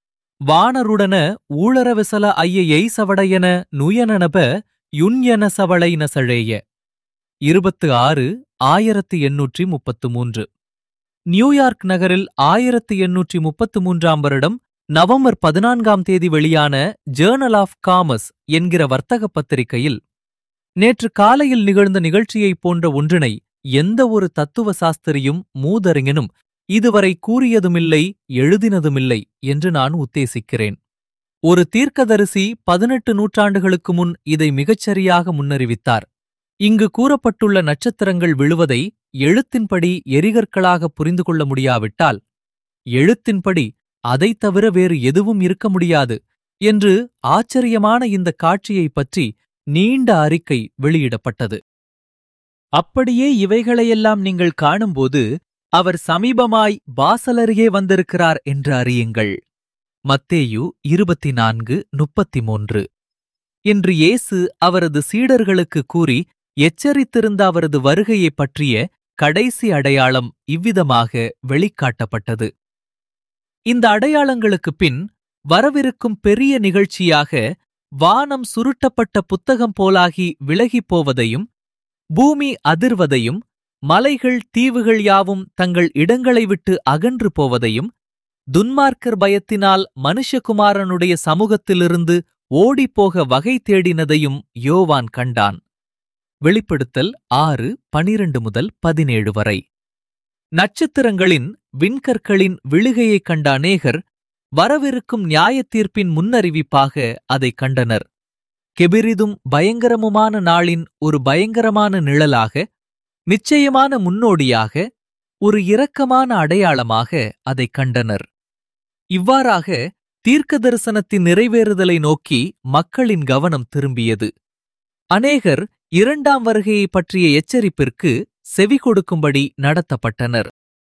வானருடன ஊழரவிசல ஐய எய்சவடையன நுயனனப யுன்யன சவளை நசழேய. இருபத்து ஆறு ஆயிரத்து எண்ணூற்றி முப்பத்து மூன்று. நியூயார்க் நகரில் ஆயிரத்து எண்ணூற்றி முப்பத்து மூன்றாம் வருடம் நவம்பர் பதினான்காம் தேதி வெளியான ஜேர்னல் ஆஃப் காமர்ஸ் என்கிற வர்த்தக பத்திரிகையில் நேற்று காலையில் நிகழ்ந்த நிகழ்ச்சியைப் போன்ற ஒன்றினை எந்த ஒரு தத்துவ சாஸ்திரியும் மூதறிஞனும் இதுவரை கூறியதுமில்லை எழுதினதுமில்லை என்று நான் உத்தேசிக்கிறேன். ஒரு தீர்க்கதரிசி பதினெட்டு நூற்றாண்டுகளுக்கு முன் இதை மிகச்சரியாக முன்னறிவித்தார். இங்கு கூறப்பட்டுள்ள நட்சத்திரங்கள் விழுவதை எழுத்தின்படி எரிகற்களாக புரிந்து கொள்ள முடியாவிட்டால் எழுத்தின்படி அதைத் தவிர வேறு எதுவும் இருக்க முடியாது என்று ஆச்சரியமான இந்த காட்சியைப் பற்றி நீண்ட அறிக்கை வெளியிடப்பட்டது. அப்படியே இவைகளையெல்லாம் நீங்கள் காணும்போது அவர் சமீபமாய் வாசலருகே வந்திருக்கிறார் என்று அறியுங்கள். மத்தேயு இருபத்தி நான்கு முப்பத்தி மூன்று. என்று இயேசு அவரது சீடர்களுக்கு கூறி எச்சரித்திருந்த அவரது வருகையைப் பற்றிய கடைசி அடையாளம் இவ்விதமாக வெளிக்காட்டப்பட்டது. இந்த அடையாளங்களுக்குப் பின் வரவிருக்கும் பெரிய நிகழ்ச்சியாக வானம் சுருட்டப்பட்ட புத்தகம் போலாகி விலகிப் போவதையும் பூமி அதிர்வதையும் மலைகள் தீவுகள் யாவும் தங்கள் இடங்களை விட்டு அகன்று போவதையும் துன்மார்க்கர் பயத்தினால் மனுஷகுமாரனுடைய சமூகத்திலிருந்து ஓடிப்போக வகை தேடினதையும் யோவான் கண்டான். வெளிப்படுத்தல் ஆறு பனிரண்டு முதல் பதினேழு வரை. நட்சத்திரங்களின் விண்கற்களின் விழுகையைக் கண்ட அநேகர் வரவிருக்கும் நியாயத்தீர்ப்பின் முன்னறிவிப்பாக அதைக் கண்டனர். கெபிரிதும் பயங்கரமுமான நாளின் ஒரு பயங்கரமான நிழலாக, நிச்சயமான முன்னோடியாக, ஒரு இரக்கமான அடையாளமாக அதைக் கண்டனர். இவ்வாறாக தீர்க்க தரிசனத்தின் நிறைவேறுதலை நோக்கி மக்களின் கவனம் திரும்பியது. அநேகர் இரண்டாம் வருகையைப் பற்றிய எச்சரிப்பிற்கு செவி கொடுக்கும்படி நடத்தப்பட்டனர்.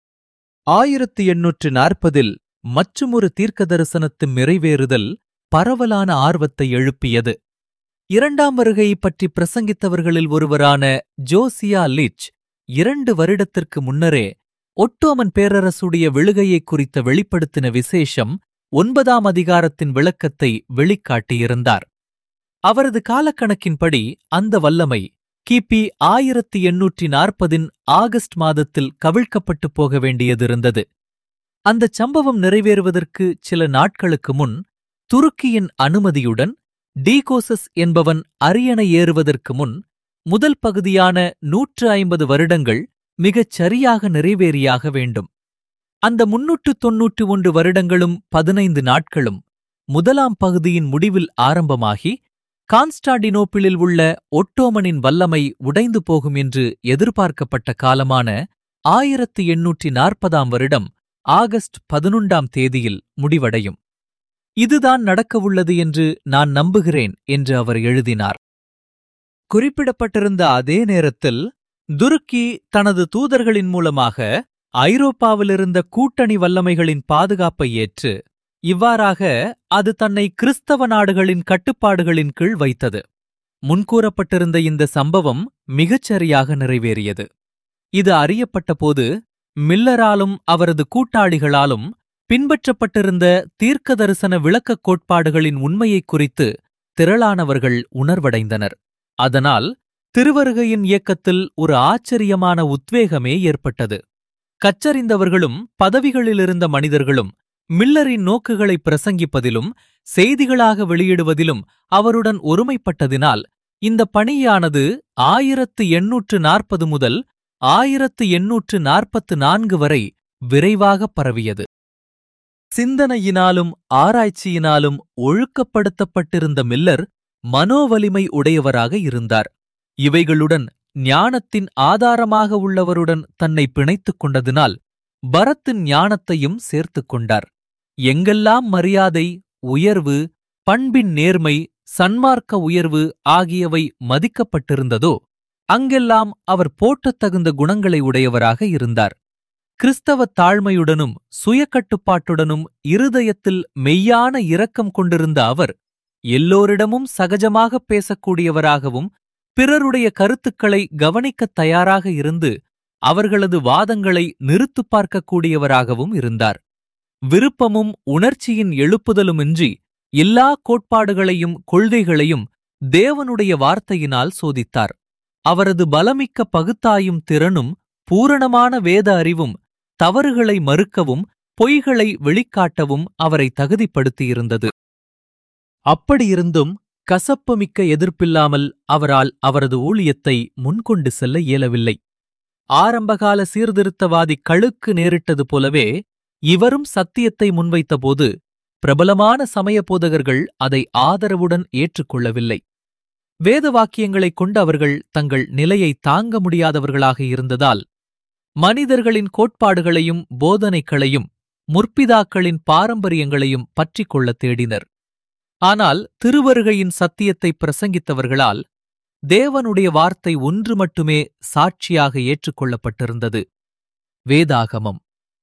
ஆயிரத்து எண்ணூற்று நாற்பதில் மற்றுமொரு தீர்க்க தரிசனத்தின் நிறைவேறுதல் பரவலான ஆர்வத்தை எழுப்பியது. இரண்டாம் வருகையைப் பற்றி பிரசங்கித்தவர்களில் ஒருவரான ஜோசியா லிச் இரண்டு வருடத்திற்கு முன்னரே ஒட்டோமன் பேரரசுடைய விழுகையைக் குறித்த வெளிப்படுத்தின விசேஷம் ஒன்பதாம் அதிகாரத்தின் விளக்கத்தை வெளிக்காட்டியிருந்தார். அவரது காலக்கணக்கின்படி அந்த வல்லமை கிபி ஆயிரத்து எண்ணூற்றி நாற்பதின் ஆகஸ்ட் மாதத்தில் கவிழ்க்கப்பட்டுப் போக வேண்டியதிருந்தது. அந்தச் சம்பவம் நிறைவேறுவதற்கு சில நாட்களுக்கு முன் துருக்கியின் அனுமதியுடன் டீகோசஸ் என்பவன் அரியணை ஏறுவதற்கு முன் முதல் பகுதியான நூற்று ஐம்பது வருடங்கள் மிகச் சரியாக நிறைவேறியாக வேண்டும். அந்த முன்னூற்று தொன்னூற்று ஒன்று வருடங்களும் பதினைந்து நாட்களும் முதலாம் பகுதியின் முடிவில் ஆரம்பமாகி கான்ஸ்டாண்டினோப்பிளில் உள்ள ஒட்டோமனின் வல்லமை உடைந்து போகும் என்று எதிர்பார்க்கப்பட்ட காலமான ஆயிரத்து எண்ணூற்றி நாற்பதாம் வருடம் ஆகஸ்ட் பதினொன்றாம் தேதியில் முடிவடையும். இதுதான் நடக்கவுள்ளது என்று நான் நம்புகிறேன் என்று அவர் எழுதினார். குறிப்பிடப்பட்டிருந்த அதே நேரத்தில் துருக்கி தனது தூதர்களின் மூலமாக ஐரோப்பாவிலிருந்த கூட்டணி வல்லமைகளின் பாதுகாப்பை ஏற்று இவ்வாறாக அது தன்னை கிறிஸ்தவ நாடுகளின் கட்டுப்பாடுகளின் கீழ் வைத்தது. முன்கூறப்பட்டிருந்த இந்த சம்பவம் மிகச்சரியாக நிறைவேறியது. இது அறியப்பட்டபோது மில்லராலும் அவரது கூட்டாளிகளாலும் பின்பற்றப்பட்டிருந்த தீர்க்க தரிசன விளக்கக் கோட்பாடுகளின் உண்மையைக் குறித்து திரளானவர்கள் உணர்வடைந்தனர். அதனால் திருவருகையின் இயக்கத்தில் ஒரு ஆச்சரியமான உத்வேகமே ஏற்பட்டது. கற்றறிந்தவர்களும் பதவிகளிலிருந்த மனிதர்களும் மில்லரின் நோக்குகளை பிரசங்கிப்பதிலும் செய்திகளாக வெளியிடுவதிலும் அவருடன் ஒருமைப்பட்டதினால் இந்த பணியானது ஆயிரத்து எண்ணூற்று நாற்பது முதல் ஆயிரத்து எண்ணூற்று நாற்பத்து நான்கு வரை விரைவாக பரவியது. சிந்தனையினாலும் ஆராய்ச்சியினாலும் ஒழுக்கப்படுத்தப்பட்டிருந்த மில்லர் மனோவலிமை உடையவராக இருந்தார். இவைகளுடன் ஞானத்தின் ஆதாரமாக உள்ளவருடன் தன்னை பிணைத்துக் கொண்டதினால் பரத்தின் ஞானத்தையும் சேர்த்துக் கொண்டார். எங்கெல்லாம் மரியாதை, உயர்வு, பண்பின் நேர்மை, சன்மார்க்க உயர்வு ஆகியவை மதிக்கப்பட்டிருந்ததோ அங்கெல்லாம் அவர் போற்றத்தகுந்த குணங்களை உடையவராக இருந்தார். கிறிஸ்தவத் தாழ்மையுடனும் சுயக்கட்டுப்பாட்டுடனும் இருதயத்தில் மெய்யான இரக்கம் கொண்டிருந்த அவர் எல்லோரிடமும் சகஜமாகப் பேசக்கூடியவராகவும் பிறருடைய கருத்துக்களை கவனிக்கத் தயாராக இருந்து அவர்களது வாதங்களை நிறுத்துப் பார்க்கக்கூடியவராகவும் இருந்தார். விருப்பமும் உணர்ச்சியின் எழுப்புதலுமின்றி எல்லா கோட்பாடுகளையும் கொள்கைகளையும் தேவனுடைய வார்த்தையினால் சோதித்தார். அவரது பலமிக்க பகுத்தாயும் திறனும் பூரணமான வேத அறிவும் தவறுகளை மறுக்கவும் பொய்களை வெளிக்காட்டவும் அவரை தகுதிப்படுத்தியிருந்தது. அப்படியிருந்தும் கசப்புமிக்க எதிர்ப்பில்லாமல் அவரால் அவரது ஊழியத்தை முன்கொண்டு செல்ல இயலவில்லை. ஆரம்பகால சீர்திருத்தவாதி கழுக்கு நேரிட்டது போலவே இவரும் சத்தியத்தை முன்வைத்தபோது பிரபலமான சமய போதகர்கள் அதை ஆதரவுடன் ஏற்றுக்கொள்ளவில்லை. வேத வாக்கியங்களைக் கொண்டு அவர்கள் தங்கள் நிலையை தாங்க முடியாதவர்களாக இருந்ததால் மனிதர்களின் கோட்பாடுகளையும் போதனைகளையும் முற்பிதாக்களின் பாரம்பரியங்களையும் பற்றிக் கொள்ளத் தேடினர். ஆனால் திருவருகையின் சத்தியத்தை பிரசங்கித்தவர்களால் தேவனுடைய வார்த்தை ஒன்று மட்டுமே சாட்சியாக ஏற்றுக்கொள்ளப்பட்டிருந்தது, வேதாகமம்.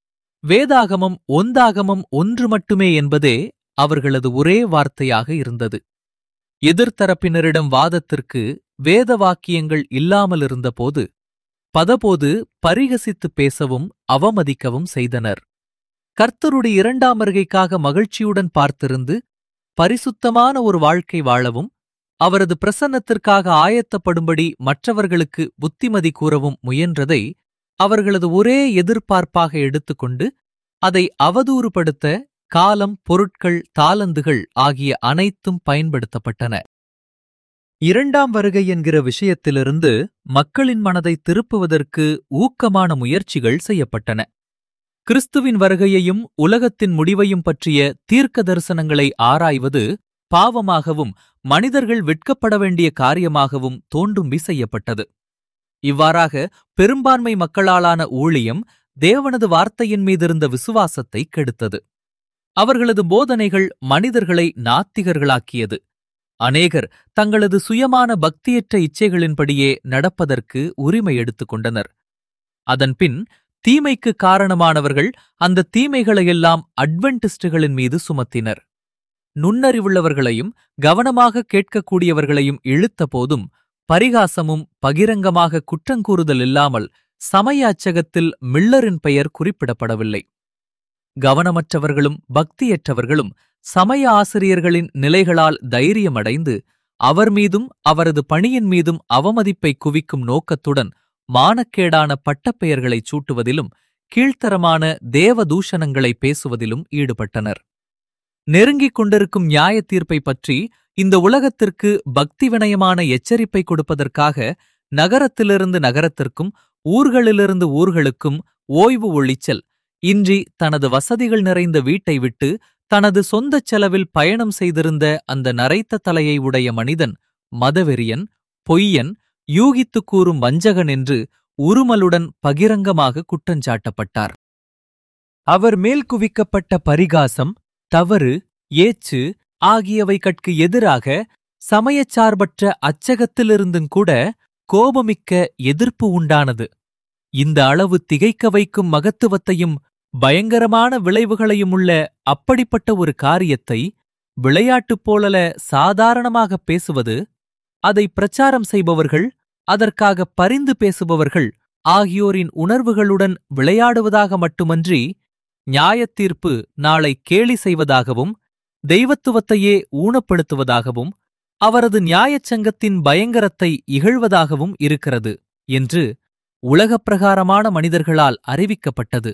வேதாகமம் ஒந்தாகமம் ஒன்று மட்டுமே என்பதே அவர்களது ஒரே வார்த்தையாக இருந்தது. எதிர்த்தரப்பினரிடம் வாதத்திற்கு வேத வாக்கியங்கள் இல்லாமலிருந்தபோது பதபோது பரிகசித்துப் பேசவும் அவமதிக்கவும் செய்தனர். கர்த்தருடைய இரண்டாம் வருகைக்காக மகிழ்ச்சியுடன் பார்த்திருந்து பரிசுத்தமான ஒரு வாழ்க்கை வாழவும் அவரது பிரசன்னத்திற்காக ஆயத்தப்படும்படி மற்றவர்களுக்கு புத்திமதி கூறவும் முயன்றதை அவர்களது ஒரே எதிர்பார்ப்பாக எடுத்துக்கொண்டு அதை அவதூறுபடுத்த காலம், பொருட்கள், தாலந்துகள் ஆகிய அனைத்தும் பயன்படுத்தப்பட்டன. இரண்டாம் வருகை என்கிற விஷயத்திலிருந்து மக்களின் மனதை திருப்புவதற்கு ஊக்கமான முயற்சிகள் செய்யப்பட்டன. கிறிஸ்துவின் வருகையையும் உலகத்தின் முடிவையும் பற்றிய தீர்க்க தரிசனங்களை ஆராய்வது பாவமாகவும் மனிதர்கள் வெட்கப்பட வேண்டிய காரியமாகவும் தோன்றும்பி செய்யப்பட்டது. இவ்வாறாக பெரும்பான்மை மக்களாலான ஊழியம் தேவனது வார்த்தையின் மீதிருந்த விசுவாசத்தை கெடுத்தது. அவர்களது போதனைகள் மனிதர்களை நாத்திகர்களாக்கியது. அநேகர் தங்களது சுயமான பக்தியற்ற இச்சைகளின்படியே நடப்பதற்கு உரிமை எடுத்துக் கொண்டனர். அதன்பின் தீமைக்கு காரணமானவர்கள் அந்த தீமைகளையெல்லாம் அட்வென்டிஸ்டுகளின் மீது சுமத்தினர். நுண்ணறிவுள்ளவர்களையும் கவனமாக கேட்கக்கூடியவர்களையும் இழுத்த போதும் பரிகாசமும் பகிரங்கமாக குற்றங்கூறுதல் இல்லாமல் சமய அச்சகத்தில் மில்லரின் பெயர் குறிப்பிடப்படவில்லை. கவனமற்றவர்களும் பக்தியற்றவர்களும் சமய ஆசிரியர்களின் நிலைகளால் தைரியமடைந்து அவர் மீதும் அவரது பணியின் மீதும் அவமதிப்பை குவிக்கும் நோக்கத்துடன் மானக்கேடான பட்டப்பெயர்களைச் சூட்டுவதிலும் கீழ்த்தரமான தேவதூஷணங்களை பேசுவதிலும் ஈடுபட்டனர். நெருங்கிக் கொண்டிருக்கும் நியாய தீர்ப்பை பற்றி இந்த உலகத்திற்கு பக்தி வினயமான எச்சரிப்பை கொடுப்பதற்காக நகரத்திலிருந்து நகரத்திற்கும் ஊர்களிலிருந்து ஊர்களுக்கும் ஓய்வு ஒளிச்சல் இன்றி தனது வசதிகள் நிறைந்த வீட்டை விட்டு தனது சொந்தச் செலவில் பயணம் செய்திருந்த அந்த நரைத்த தலையை உடைய மனிதன் மதவெறியன், பொய்யன், யூகித்துக் கூறும் வஞ்சகன் என்று உருமலுடன் பகிரங்கமாக குற்றஞ்சாட்டப்பட்டார். அவர் மேல் குவிக்கப்பட்ட பரிகாசம், தவறு, ஏச்சு ஆகியவைகட்கு எதிராக சமயச்சார்பற்ற அச்சகத்திலிருந்துங்கூட கோபமிக்க எதிர்ப்பு உண்டானது. இந்த அளவு திகைக்க வைக்கும் மகத்துவத்தையும் பயங்கரமான விளைவுகளையும் உள்ள அப்படிப்பட்ட ஒரு காரியத்தை விளையாட்டுப் போலல சாதாரணமாகப் பேசுவது, அதை பிரச்சாரம் செய்பவர்கள், அதற்காக பரிந்து பேசுபவர்கள் ஆகியோரின் உணர்வுகளுடன் விளையாடுவதாக மட்டுமன்றி, நியாயத்தீர்ப்பு நாளை கேலி செய்வதாகவும், தெய்வத்துவத்தையே ஊனப்படுத்துவதாகவும், அவரது நியாயச் சங்கத்தின் பயங்கரத்தை இகழ்வதாகவும் இருக்கிறது என்று உலகப்பிரகாரமான மனிதர்களால் அறிவிக்கப்பட்டது.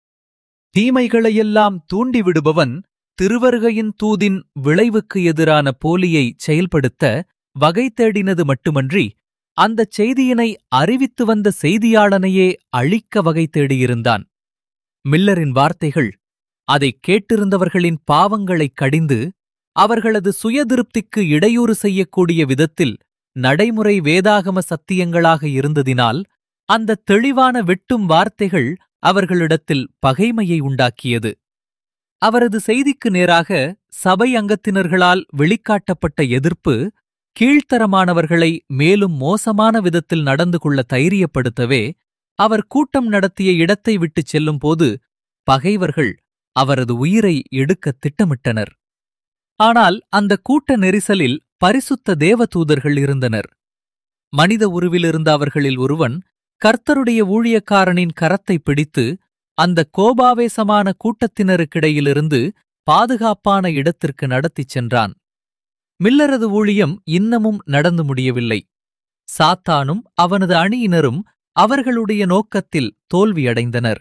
தீமைகளையெல்லாம் தூண்டிவிடுபவன் திருவருகையின் தூதின் விளைவுக்கு எதிரான போலியை செயல்படுத்த வகை தேடினது மட்டுமன்றி, அந்தச் செய்தியினை அறிவித்து வந்த செய்தியாளனையே அழிக்க வகை தேடியிருந்தான். மில்லரின் வார்த்தைகள் அதைக் கேட்டிருந்தவர்களின் பாவங்களைக் கடிந்து அவர்களது சுயதிருப்திக்கு இடையூறு செய்யக்கூடிய விதத்தில் நடைமுறை வேதாகம சத்தியங்களாக இருந்ததினால், அந்த தெளிவான வெட்டும் வார்த்தைகள் அவர்களிடத்தில் பகைமையை உண்டாக்கியது. அவரது செய்திக்கு நேராக சபை அங்கத்தினர்களால் வெளிக்காட்டப்பட்ட எதிர்ப்பு கீழ்த்தரமானவர்களை மேலும் மோசமான விதத்தில் நடந்து கொள்ள தைரியப்படுத்தவே, அவர் கூட்டம் நடத்திய இடத்தை விட்டுச் செல்லும்போது பகைவர்கள் அவரது உயிரை எடுக்கத் திட்டமிட்டனர். ஆனால் அந்த கூட்ட நெரிசலில் பரிசுத்த தேவதூதர்கள் இருந்தனர். மனித உருவிலிருந்த அவர்களில் ஒருவன் கர்த்தருடைய ஊழியக்காரனின் கரத்தை பிடித்து அந்த கோபாவேசமான கூட்டத்தினருக்கிடையிலிருந்து பாதுகாப்பான இடத்திற்கு நடத்திச் சென்றான். மில்லரது ஊழியம் இன்னமும் நடந்து முடியவில்லை. சாத்தானும் அவனது அணியினரும் அவர்களுடைய நோக்கத்தில் தோல்வியடைந்தனர்.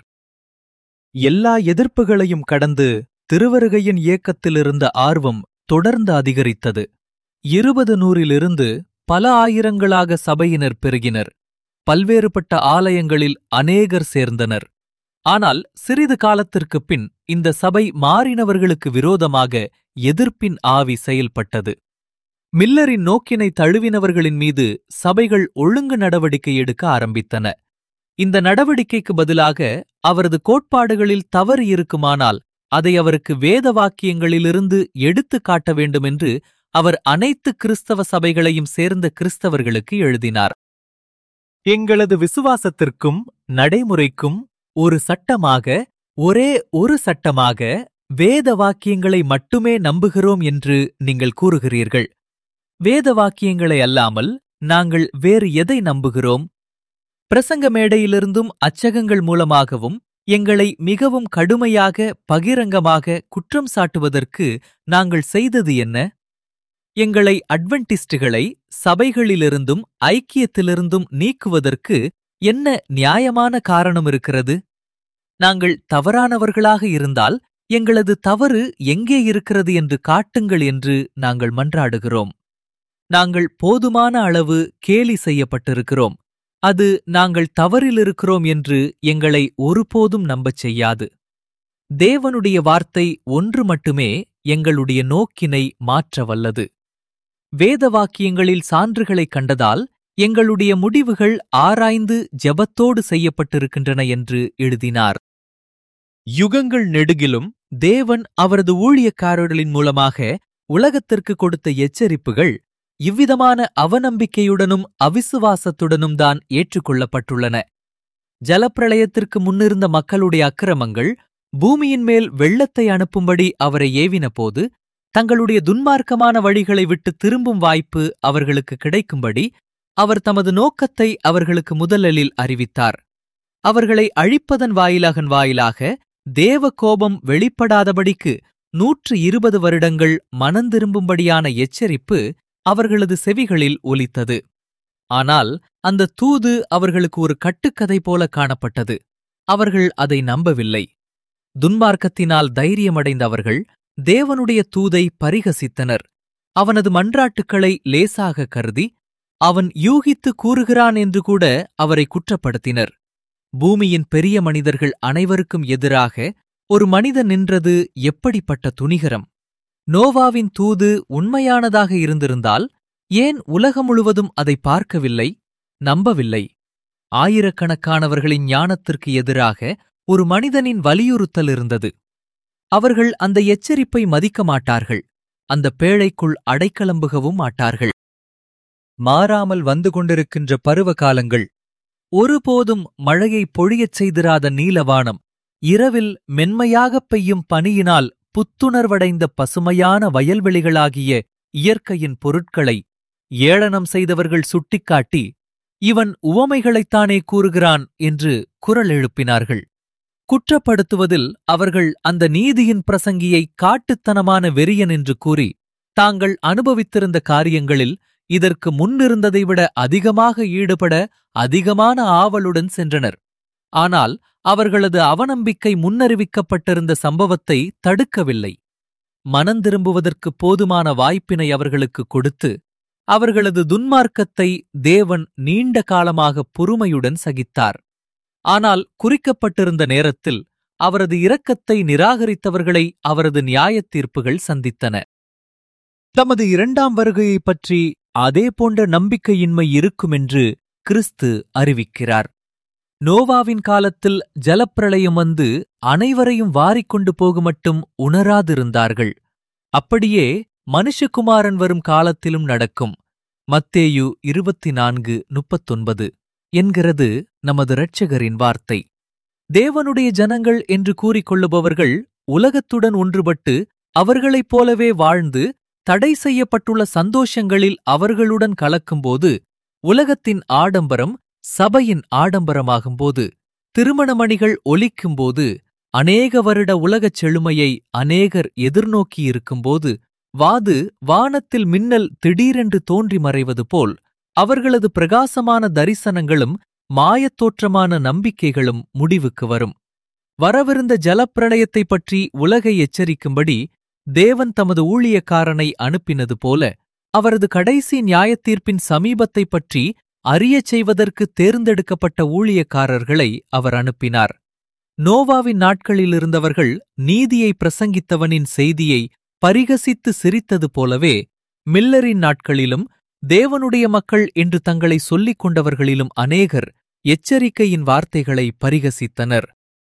எல்லா எதிர்ப்புகளையும் கடந்து திருவருகையின் இயக்கத்திலிருந்த ஆர்வம் தொடர்ந்து அதிகரித்தது. இருபது நூறிலிருந்து பல ஆயிரங்களாக சபையினர் பெருகினர். பல்வேறுபட்ட ஆலயங்களில் அநேகர் சேர்ந்தனர். ஆனால் சிறிது காலத்திற்குப் பின் இந்த சபை மாறினவர்களுக்கு விரோதமாக எதிர்ப்பின் ஆவி செயல்பட்டது. மில்லரின் நோக்கினை தழுவினவர்களின் மீது சபைகள் ஒழுங்கு நடவடிக்கை எடுக்க ஆரம்பித்தன. இந்த நடவடிக்கைக்கு பதிலாக அவரது கோட்பாடுகளில் தவறு இருக்குமானால் அதை அவருக்கு வேத வாக்கியங்களிலிருந்து எடுத்துக் காட்ட வேண்டுமென்று அவர் அனைத்து கிறிஸ்தவ சபைகளையும் சேர்ந்த கிறிஸ்தவர்களுக்கு எழுதினார். எங்களது விசுவாசத்திற்கும் நடைமுறைக்கும் ஒரு சட்டமாக, ஒரே ஒரு சட்டமாக வேத வாக்கியங்களை மட்டுமே நம்புகிறோம் என்று நீங்கள் கூறுகிறீர்கள். வேத வாக்கியங்களை அல்லாமல் நாங்கள் வேறு எதை நம்புகிறோம்? பிரசங்க மேடையிலிருந்தும் அச்சகங்கள் மூலமாகவும் எங்களை மிகவும் கடுமையாக பகிரங்கமாக குற்றம் சாட்டுவதற்கு நாங்கள் செய்தது என்ன? எங்களை அட்வென்டிஸ்டுகளை சபைகளிலிருந்தும் ஐக்கியத்திலிருந்தும் நீக்குவதற்கு என்ன நியாயமான காரணம் இருக்கிறது? நாங்கள் தவறானவர்களாக இருந்தால் எங்களது தவறு எங்கே இருக்கிறது என்று காட்டுங்கள் என்று நாங்கள் மன்றாடுகிறோம். நாங்கள் போதுமான அளவு கேலி செய்யப்பட்டிருக்கிறோம். அது நாங்கள் தவறிலிருக்கிறோம் என்று எங்களை ஒருபோதும் நம்பச் செய்யாது. தேவனுடைய வார்த்தை ஒன்று மட்டுமே எங்களுடைய நோக்கினை மாற்ற வல்லது. வேத வாக்கியங்களில் சான்றுகளைக் கண்டதால் எங்களுடைய முடிவுகள் ஆராய்ந்து ஜெபத்தோடு செய்யப்பட்டிருக்கின்றன என்று எழுதினார். யுகங்கள் நெடுகிலும் தேவன் அவரது ஊழியக்காரர்களின் மூலமாக உலகத்திற்கு கொடுத்த எச்சரிப்புகள் இவ்விதமான அவநம்பிக்கையுடனும் அவிசுவாசத்துடனும் தான் ஏற்றுக்கொள்ளப்பட்டுள்ளன. ஜலப்பிரளயத்திற்கு முன்னிருந்த மக்களுடைய அக்கிரமங்கள் பூமியின் மேல் வெள்ளத்தை அனுப்பும்படி அவரை ஏவினபோது, தங்களுடைய துன்மார்க்கமான வழிகளை விட்டு திரும்பும் வாய்ப்பு அவர்களுக்கு கிடைக்கும்படி அவர் தமது நோக்கத்தை அவர்களுக்கு முதலில் அறிவித்தார். அவர்களை அழிப்பதன் வாயிலாகன் வாயிலாக தேவ கோபம் வெளிப்படாதபடிக்கு நூற்று இருபது வருடங்கள் மனந்திரும்பும்படியான எச்சரிப்பு அவர்களது செவிகளில் ஒலித்தது. ஆனால் அந்த தூது அவர்களுக்கு ஒரு கட்டுக்கதை போல காணப்பட்டது. அவர்கள் அதை நம்பவில்லை. துன்மார்க்கத்தினால் தைரியமடைந்த அவர்கள் தேவனுடைய தூதை பரிகசித்தனர். அவனது மன்றாட்டுக்களை லேசாக கருதி அவன் யூகித்து கூறுகிறான் என்று கூட அவரை குற்றப்படுத்தினர். பூமியின் பெரிய மனிதர்கள் அனைவருக்கும் எதிராக ஒரு மனிதன் நின்றது எப்படிப்பட்ட துணிகரம்! நோவாவின் தூது உண்மையானதாக இருந்திருந்தால் ஏன் உலகம் முழுவதும் அதை பார்க்கவில்லை, நம்பவில்லை? ஆயிரக்கணக்கானவர்களின் ஞானத்திற்கு எதிராக ஒரு மனிதனின் வலியுறுத்தல் இருந்தது. அவர்கள் அந்த எச்சரிப்பை மதிக்க மாட்டார்கள். அந்த பேழைக்குள் அடைக்கலம்புகவும் மாட்டார்கள். மாறாமல் வந்து கொண்டிருக்கின்ற பருவ காலங்கள், ஒருபோதும் மழையை பொழியச் செய்திராத நீலவானம், இரவில் மென்மையாகப் பெய்யும் பனியினால் புத்துணர்வடைந்த பசுமையான வயல்வெளிகளாகிய இயற்கையின் பொருட்களை ஏளனம் செய்தவர்கள் சுட்டிக்காட்டி, இவன் உவமைகளைத்தானே கூறுகிறான் என்று குரல் எழுப்பினார்கள். குற்றப்படுத்துவதில் அவர்கள் அந்த நீதியின் பிரசங்கியை காட்டுத்தனமான வெறியன் என்று கூறி, தாங்கள் அனுபவித்திருந்த காரியங்களில் இதற்கு முன்னிருந்ததை விட அதிகமாக ஈடுபட அதிகமான ஆவலுடன் சென்றனர். ஆனால் அவர்களது அவநம்பிக்கை முன்னறிவிக்கப்பட்டிருந்த சம்பவத்தை தடுக்கவில்லை. மனந்திரும்புவதற்கு போதுமான வாய்ப்பினை அவர்களுக்கு கொடுத்து, அவர்களது துன்மார்க்கத்தை தேவன் நீண்ட காலமாக பொறுமையுடன் சகித்தார். ஆனால் குறிக்கப்பட்டிருந்த நேரத்தில் அவரது இரக்கத்தை நிராகரித்தவர்களை அவரது நியாயத் தீர்ப்புகள் சந்தித்தன. தமது இரண்டாம் வருகையைப் பற்றி அதே போன்ற நம்பிக்கையின்மை இருக்குமென்று கிறிஸ்து அறிவிக்கிறார். நோவாவின் காலத்தில் ஜலப்பிரளயம் வந்து அனைவரையும் வாரிக்கொண்டு போகுமட்டும் உணராதிருந்தார்கள். அப்படியே மனுஷகுமாரன் வரும் காலத்திலும் நடக்கும். மத்தேயு இருபத்தி நான்கு முப்பத்தொன்பது என்கிறது நமது இரட்சகரின் வார்த்தை. தேவனுடைய ஜனங்கள் என்று கூறிக்கொள்ளுபவர்கள் உலகத்துடன் ஒன்றுபட்டு அவர்களைப் போலவே வாழ்ந்து தடை செய்யப்பட்டுள்ள சந்தோஷங்களில் அவர்களுடன் கலக்கும்போது, உலகத்தின் ஆடம்பரம் சபையின் ஆடம்பரமாகும்போது, திருமணமணிகள் ஒலிக்கும்போது, அநேக வருட உலகச் செழுமையை அநேகர் எதிர்நோக்கியிருக்கும்போது, வாது வானத்தில் மின்னல் திடீரென்று தோன்றி மறைவது போல் அவர்களது பிரகாசமான தரிசனங்களும் மாயத்தோற்றமான நம்பிக்கைகளும் முடிவுக்கு வரும். வரவிருந்த ஜலப்பிரளயத்தைப் பற்றி உலகை எச்சரிக்கும்படி தேவன் தமது ஊழியக்காரனை அனுப்பினது போல, அவரது கடைசி நியாயத்தீர்ப்பின் சமீபத்தைப் பற்றி அறியச் செய்வதற்கு தேர்ந்தெடுக்கப்பட்ட ஊழியக்காரர்களை அவர் அனுப்பினார். நோவாவின் நாட்களிலிருந்தவர்கள் நீதியை பிரசங்கித்தவனின் செய்தியை பரிகசித்து சிரித்தது போலவே, மில்லரின் நாட்களிலும் தேவனுடைய மக்கள் என்று தங்களை சொல்லிக் கொண்டவர்களிலும் அநேகர் எச்சரிக்கையின் வார்த்தைகளை பரிகசித்தனர்.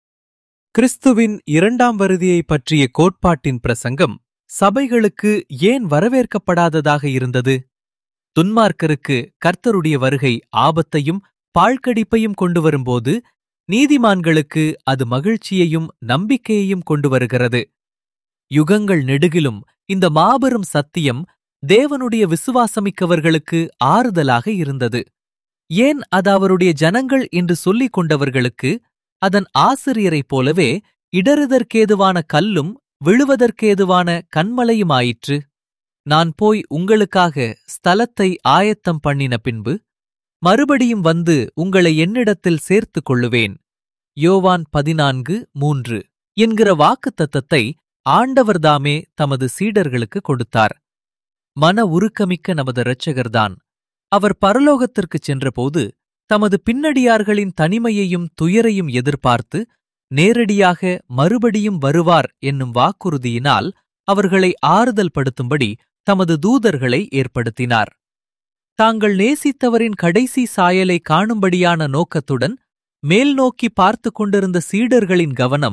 கிறிஸ்துவின் இரண்டாம் வருகையைப் பற்றிய கோட்பாட்டின் பிரசங்கம் சபைகளுக்கு ஏன் வரவேற்கப்படாததாக இருந்தது? துன்மார்க்கருக்கு கர்த்தருடைய வருகை ஆபத்தையும் பாழ்கடிப்பையும் கொண்டு வரும்போது, நீதிமான்களுக்கு அது மகிழ்ச்சியையும் நம்பிக்கையையும் கொண்டு வருகிறது. யுகங்கள் நெடுகிலும் இந்த மாபெரும் சத்தியம் தேவனுடைய விசுவாசமிக்கவர்களுக்கு ஆறுதலாக இருந்தது. ஏன் அது அவருடைய ஜனங்கள் என்று சொல்லிக் கொண்டவர்களுக்கு அதன் ஆசிரியரைப் போலவே இடறுதற்கேதுவான கல்லும் விழுவதற்கேதுவான கன்மலையுமாயிற்று? நான் போய் உங்களுக்காக ஸ்தலத்தை ஆயத்தம் பண்ணின பின்பு மறுபடியும் வந்து உங்களை என்னிடத்தில் சேர்த்துக் கொள்ளுவேன். யோவான் பதினான்கு மூன்று என்கிற வாக்குத்தத்தத்தை ஆண்டவர்தாமே தமது சீடர்களுக்கு கொடுத்தார். மன உருக்கமிக்க நமது இரட்சகர்தான். அவர் பரலோகத்திற்குச் சென்றபோது தமது பின்னடியார்களின் தனிமையையும் துயரையும் எதிர்பார்த்து நேரடியாக மறுபடியும் வருவார் என்னும் வாக்குறுதியினால் அவர்களை ஆறுதல் படுத்தும்படி தமது தூதர்களை ஏற்படுத்தினார். தாங்கள் நேசித்தவரின் கடைசி சாயலை காணும்படியான நோக்கத்துடன் மேல் நோக்கி பார்த்து கொண்டிருந்த சீடர்களின் கவனம்,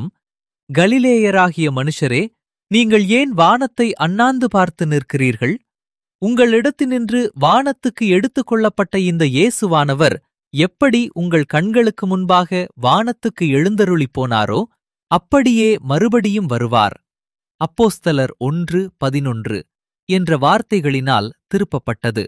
கலிலேயராகிய மனுஷரே, நீங்கள் ஏன் வானத்தை அண்ணாந்து பார்த்து நிற்கிறீர்கள்? உங்களிடத்தினின்று வானத்துக்கு எடுத்துக் கொள்ளப்பட்ட இந்த இயேசுவானவர் எப்படி உங்கள் கண்களுக்கு முன்பாக வானத்துக்கு எழுந்தருளிப் போனாரோ அப்படியே மறுபடியும் வருவார். அப்போஸ்தலர் ஒன்று பதினொன்று என்ற வார்த்தைகளினால் திருப்பப்பட்டது.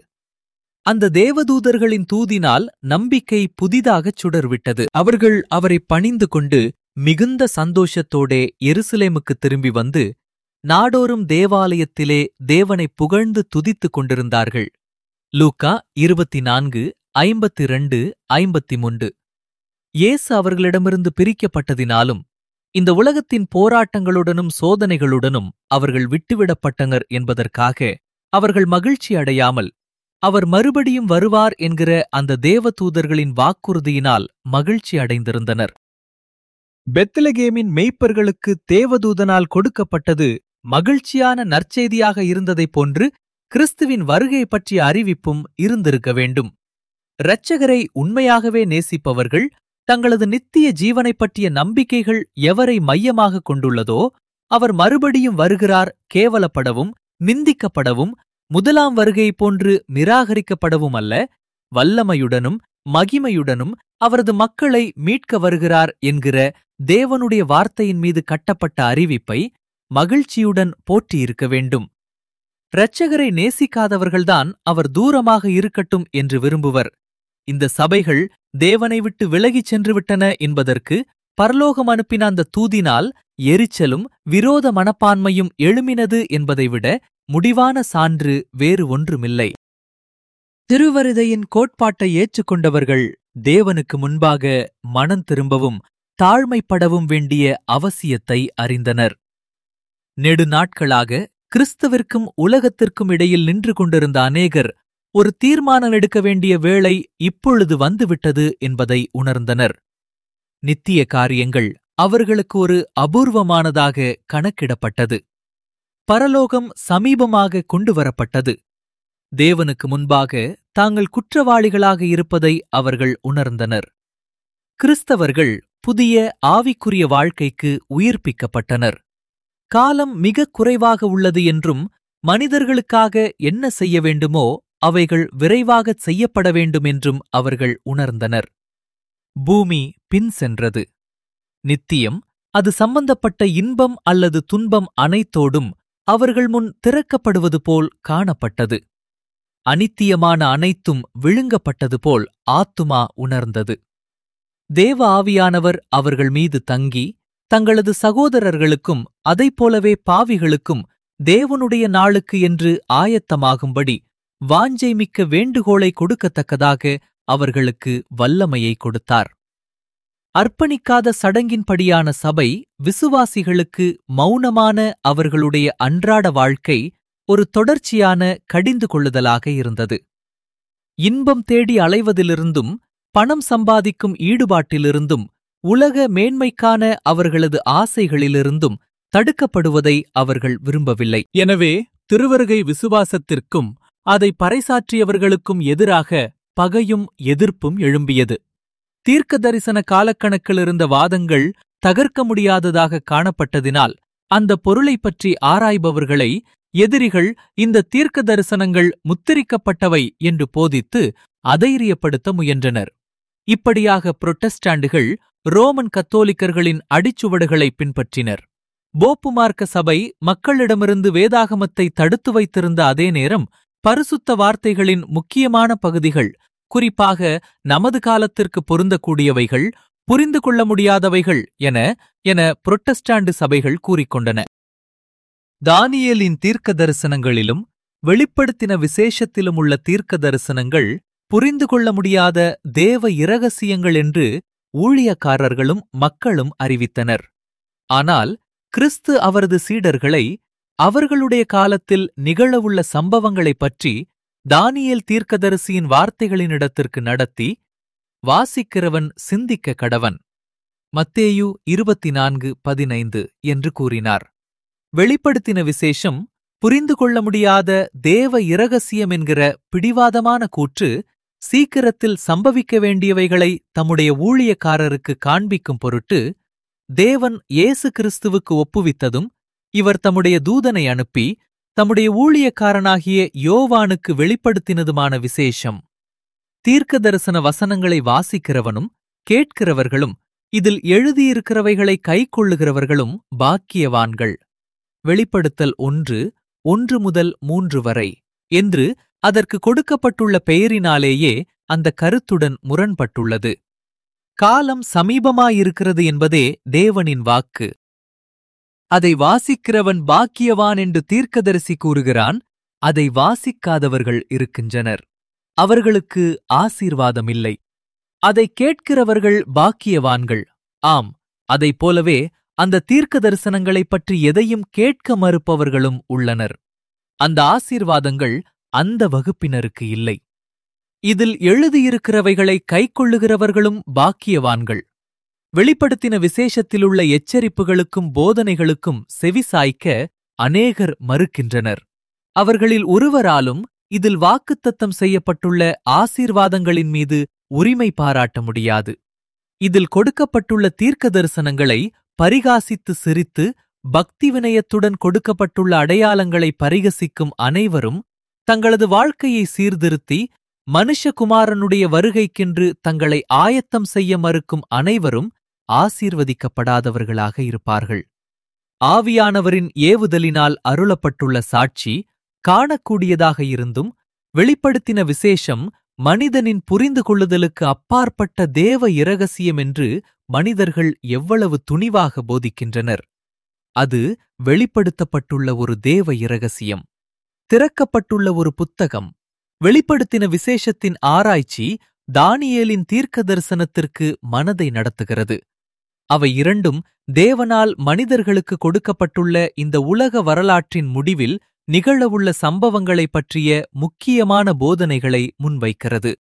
அந்த தேவதூதர்களின் தூதினால் நம்பிக்கை புதிதாகச் சுடர்விட்டது. அவர்கள் அவரை பணிந்து கொண்டு மிகுந்த சந்தோஷத்தோடே எருசலேமுக்கு திரும்பி வந்து நாடோறும் தேவாலயத்திலே தேவனை புகழ்ந்து துதித்துக் கொண்டிருந்தார்கள். லூக்கா இருபத்தி நான்கு ஐம்பத்திரண்டு ஐம்பத்தி மூன்று. இயேசு அவர்களிடமிருந்து பிரிக்கப்பட்டதினாலும் இந்த உலகத்தின் போராட்டங்களுடனும் சோதனைகளுடனும் அவர்கள் விட்டுவிடப்பட்டனர் என்பதற்காக அவர்கள் மகிழ்ச்சி அடையாமல், அவர் மறுபடியும் வருவார் என்கிற அந்த தேவதூதர்களின் வாக்குறுதியினால் மகிழ்ச்சி அடைந்திருந்தனர். பெத்லகேமின் மெய்ப்பர்களுக்கு தேவதூதனால் கொடுக்கப்பட்டது மகிழ்ச்சியான நற்செய்தியாக இருந்ததைப் போன்று கிறிஸ்துவின் வருகை பற்றிய அறிவிப்பும் இருந்திருக்க வேண்டும். இரட்சகரை உண்மையாகவே நேசிப்பவர்கள் தங்களது நித்திய ஜீவனைப் பற்றிய நம்பிக்கைகள் எவரை மையமாக கொண்டுள்ளதோ அவர் மறுபடியும் வருகிறார் கேவலப்படவும் நிந்திக்கப்படவும் முதலாம் வருகை போன்று நிராகரிக்கப்படவும் அல்ல, வல்லமையுடனும் மகிமையுடனும் அவரது மக்களை மீட்க வருகிறார் என்கிற தேவனுடைய வார்த்தையின் மீது கட்டப்பட்ட அறிவிப்பை மகிழ்ச்சியுடன் போற்றியிருக்க வேண்டும். இரட்சகரை நேசிக்காதவர்கள்தான் அவர் தூரமாக இருக்கட்டும் என்று விரும்புவர். இந்த சபைகள் தேவனை விட்டு விலகிச் சென்றுவிட்டன என்பதற்கு பரலோகம் அனுப்பின அந்த தூதினால் எரிச்சலும் விரோத மனப்பான்மையும் எழுமினது என்பதை விட முடிவான சான்று வேறு ஒன்றுமில்லை. திருவருதையின் கோட்பாட்டை ஏற்றுக்கொண்டவர்கள் தேவனுக்கு முன்பாக மனம் திரும்பவும் தாழ்மைப்படவும் வேண்டிய அவசியத்தை அறிந்தனர். நெடுநாட்களாக கிறிஸ்துவிற்கும் உலகத்திற்கும் இடையில் நின்று கொண்டிருந்த அநேகர் ஒரு தீர்மானம் எடுக்க வேண்டிய வேளை இப்பொழுது வந்துவிட்டது என்பதை உணர்ந்தனர். நித்திய காரியங்கள் அவர்களுக்கு ஒரு அபூர்வமானதாக கணக்கிடப்பட்டது. பரலோகம் சமீபமாக கொண்டுவரப்பட்டது. தேவனுக்கு முன்பாக தாங்கள் குற்றவாளிகளாக இருப்பதை அவர்கள் உணர்ந்தனர். கிறிஸ்தவர்கள் புதிய ஆவிக்குரிய வாழ்க்கைக்கு உயிர்ப்பிக்கப்பட்டனர். காலம் மிகக் குறைவாக உள்ளது என்றும் மனிதர்களுக்காக என்ன செய்ய வேண்டுமோ அவைகள் விரைவாகச் செய்யப்பட வேண்டும் என்றும் அவர்கள் உணர்ந்தனர். பூமி பின் சென்றது. நித்தியம் அது சம்பந்தப்பட்ட இன்பம் அல்லது துன்பம் அனைத்தோடும் அவர்கள் முன் திறக்கப்படுவது போல் காணப்பட்டது. அனித்தியமான அனைத்தும் விழுங்கப்பட்டது போல் ஆத்துமா உணர்ந்தது. தேவ ஆவியானவர் அவர்கள் மீது தங்கி தங்களது சகோதரர்களுக்கும் அதைப்போலவே பாவிகளுக்கும் தேவனுடைய நாளுக்கு என்று ஆயத்தமாகும்படி வாஞ்சை மிக்க வேண்டுகோளை கொடுக்கத்தக்கதாக அவர்களுக்கு வல்லமையை கொடுத்தார். அர்ப்பணிக்காத சடங்கின்படியான சபை விசுவாசிகளுக்கு மௌனமான அவர்களுடைய அன்றாட வாழ்க்கை ஒரு தொடர்ச்சியான கடிந்து கொள்ளுதலாக இருந்தது. இன்பம் தேடி அலைவதிலிருந்தும் பணம் சம்பாதிக்கும் ஈடுபாட்டிலிருந்தும் உலக மேன்மைக்கான அவர்களது ஆசைகளிலிருந்தும் தடுக்கப்படுவதை அவர்கள் விரும்பவில்லை. எனவே திருவருகை விசுவாசத்திற்கும் அதை பறைசாற்றியவர்களுக்கும் எதிராக பகையும் எதிர்ப்பும் எழும்பியது. தீர்க்க தரிசன காலக்கணக்கிலிருந்த வாதங்கள் தகர்க்க முடியாததாக காணப்பட்டதினால் அந்த பொருளைப் பற்றி ஆராய்பவர்களை எதிரிகள் இந்த தீர்க்க தரிசனங்கள் முத்திரிக்கப்பட்டவை என்று போதித்து அதைரியப்படுத்த முயன்றனர். இப்படியாக புரொட்டஸ்டாண்டுகள் ரோமன் கத்தோலிக்கர்களின் அடிச்சுவடுகளை பின்பற்றினர். போப்பு மார்க்க சபை மக்களிடமிருந்து வேதாகமத்தை தடுத்து வைத்திருந்த அதே நேரம் பரிசுத்த வார்த்தைகளின் முக்கியமான பகுதிகள், குறிப்பாக நமது காலத்திற்கு பொருந்தக்கூடியவைகள், புரிந்து கொள்ள முடியாதவைகள் என என புரொட்டஸ்டாண்டு சபைகள் கூறிக்கொண்டன. தானியேலின் தீர்க்க தரிசனங்களிலும் வெளிப்படுத்தின விசேஷத்திலும் உள்ள தீர்க்க தரிசனங்கள் புரிந்து கொள்ள முடியாத தேவ இரகசியங்கள் என்று ஊழியக்காரர்களும் மக்களும் அறிவித்தனர். ஆனால் கிறிஸ்து அவரது சீடர்களை அவர்களுடைய காலத்தில் நிகழவுள்ள சம்பவங்களைப் பற்றி தானியேல் தீர்க்கதரிசியின் வார்த்தைகளினிடத்திற்கு நடத்தி, வாசிக்கிறவன் சிந்திக்க கடவன், மத்தேயு இருபத்தி நான்கு பதினைந்து என்று கூறினார். வெளிப்படுத்தின விசேஷம் புரிந்து கொள்ள முடியாத தேவ இரகசியம் என்கிற பிடிவாதமான கூற்று சீக்கிரத்தில் சம்பவிக்க வேண்டியவைகளை தம்முடைய ஊழியக்காரருக்கு காண்பிக்கும் பொருட்டு தேவன் இயேசு கிறிஸ்துவுக்கு ஒப்புவித்ததும் இவர் தம்முடைய தூதனை அனுப்பி தம்முடைய ஊழியக்காரனாகிய யோவானுக்கு வெளிப்படுத்தினதுமான விசேஷம். தீர்க்க தரிசன வசனங்களை வாசிக்கிறவனும் கேட்கிறவர்களும் இதில் எழுதியிருக்கிறவைகளை கைக்கொள்ளுகிறவர்களும் பாக்கியவான்கள். வெளிப்படுத்தல் ஒன்று ஒன்று முதல் மூன்று வரை என்று அதற்கு கொடுக்கப்பட்டுள்ள பெயரினாலேயே அந்த கருத்துடன் முரண்பட்டுள்ளது. காலம் சமீபமாயிருக்கிறது என்பதே தேவனின் வாக்கு. அதை வாசிக்கிறவன் பாக்கியவான் என்று தீர்க்கதரிசி கூறுகிறான். அதை வாசிக்காதவர்கள் இருக்கின்றனர். அவர்களுக்கு ஆசீர்வாதமில்லை. அதை கேட்கிறவர்கள் பாக்கியவான்கள். ஆம், அதைப் போலவே அந்த தீர்க்க தரிசனங்களைப் பற்றி எதையும் கேட்க மறுப்பவர்களும் உள்ளனர். அந்த ஆசீர்வாதங்கள் அந்த வகுப்பினருக்கு இல்லை. இதில் எழுதியிருக்கிறவைகளை கைக்கொள்ளுகிறவர்களும் பாக்கியவான்கள். வெளிப்படுத்தின விசேஷத்திலுள்ள எச்சரிப்புகளுக்கும் போதனைகளுக்கும் செவிசாய்க்க அநேகர் மறுக்கின்றனர். அவர்களில் ஒருவராலும் இதில் வாக்குத்தத்தம் செய்யப்பட்டுள்ள ஆசீர்வாதங்களின் மீது உரிமை பாராட்ட முடியாது. இதில் கொடுக்கப்பட்டுள்ள தீர்க்க தரிசனங்களை பரிகாசித்து சிரித்து பக்தி வினயத்துடன் கொடுக்கப்பட்டுள்ள அடையாளங்களை பரிகசிக்கும் அனைவரும் தங்களது வாழ்க்கையை சீர்திருத்தி மனுஷகுமாரனுடைய வருகைக்கென்று தங்களை ஆயத்தம் செய்ய மறுக்கும் அனைவரும் ஆசீர்வதிக்கப்படாதவர்களாக இருப்பார்கள். ஆவியானவரின் ஏவுதலினால் அருளப்பட்டுள்ள சாட்சி காணக்கூடியதாக இருந்தும் வெளிப்படுத்தின விசேஷம் மனிதனின் புரிந்து கொள்ளுதலுக்கு அப்பாற்பட்ட தேவ இரகசியம் என்று மனிதர்கள் எவ்வளவு துணிவாக போதிக்கின்றனர். அது வெளிப்படுத்தப்பட்டுள்ள ஒரு தேவ இரகசியம், திறக்கப்பட்டுள்ள ஒரு புத்தகம். வெளிப்படுத்தின விசேஷத்தின் ஆராய்ச்சி தானியேலின் தீர்க்க தரிசனத்திற்கு மனதை நடத்துகிறது. அவை இரண்டும் தேவனால் மனிதர்களுக்கு கொடுக்கப்பட்டுள்ள இந்த உலக வரலாற்றின் முடிவில் நிகழவுள்ள சம்பவங்களைப் பற்றிய முக்கியமான போதனைகளை முன்வைக்கிறது.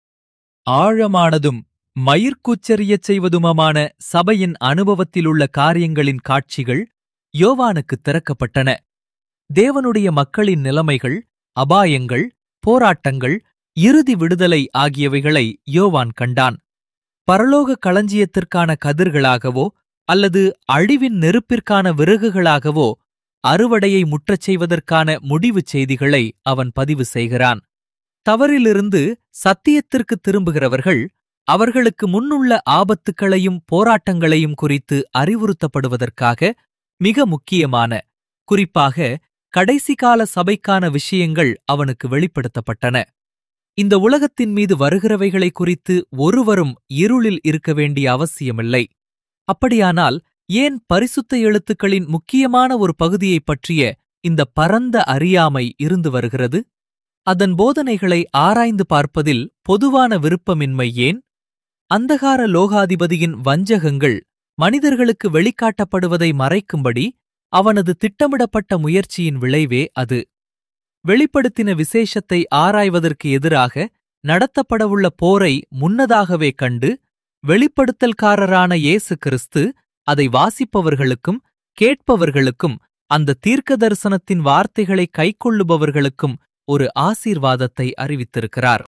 ஆழமானதும் மயிர்கூச்சரியச் செய்வதுமான சபையின் அனுபவத்திலுள்ள காரியங்களின் காட்சிகள் யோவானுக்குத் திறக்கப்பட்டன. தேவனுடைய மக்களின் நிலைமைகள், அபாயங்கள், போராட்டங்கள், இறுதி விடுதலை ஆகியவைகளை யோவான் கண்டான். பரலோக களஞ்சியத்திற்கான கதிர்களாகவோ அல்லது அழிவின் நெருப்பிற்கான விறகுகளாகவோ அறுவடையை முற்றச் செய்வதற்கான முடிவுச் செய்திகளை அவன் பதிவு செய்கிறான். தவறிலிருந்து சத்தியத்திற்கு திரும்புகிறவர்கள் அவர்களுக்கு முன்னுள்ள ஆபத்துக்களையும் போராட்டங்களையும் குறித்து அறிவுறுத்தப்படுவதற்காக மிக முக்கியமான, குறிப்பாக கடைசிகால சபைக்கான விஷயங்கள் அவனுக்கு வெளிப்படுத்தப்பட்டன. இந்த உலகத்தின் மீது வருகிறவைகளை குறித்து ஒருவரும் இருளில் இருக்க வேண்டிய அவசியமில்லை. அப்படியானால் ஏன் பரிசுத்த எழுத்துக்களின் முக்கியமான ஒரு பகுதியைப் பற்றிய இந்த பரந்த அறியாமை இருந்து வருகிறது? அதன் போதனைகளை ஆராய்ந்து பார்ப்பதில் பொதுவான விருப்பமின்மை ஏன்? அந்தகார லோகாதிபதியின் வஞ்சகங்கள் மனிதர்களுக்கு வெளிக்காட்டப்படுவதை மறைக்கும்படி அவனது திட்டமிடப்பட்ட முயற்சியின் விளைவே அது. வெளிப்படுத்தின விசேஷத்தை ஆராய்வதற்கு எதிராக நடத்தப்படவுள்ள போரை முன்னதாகவே கண்டு வெளிப்படுத்தல்காரரான இயேசு கிறிஸ்து அதை வாசிப்பவர்களுக்கும் கேட்பவர்களுக்கும் அந்த தீர்க்க தரிசனத்தின் வார்த்தைகளை கைக்கொள்ளுபவர்களுக்கும் ஒரு ஆசீர்வாதத்தை அறிவித்திருக்கிறார்.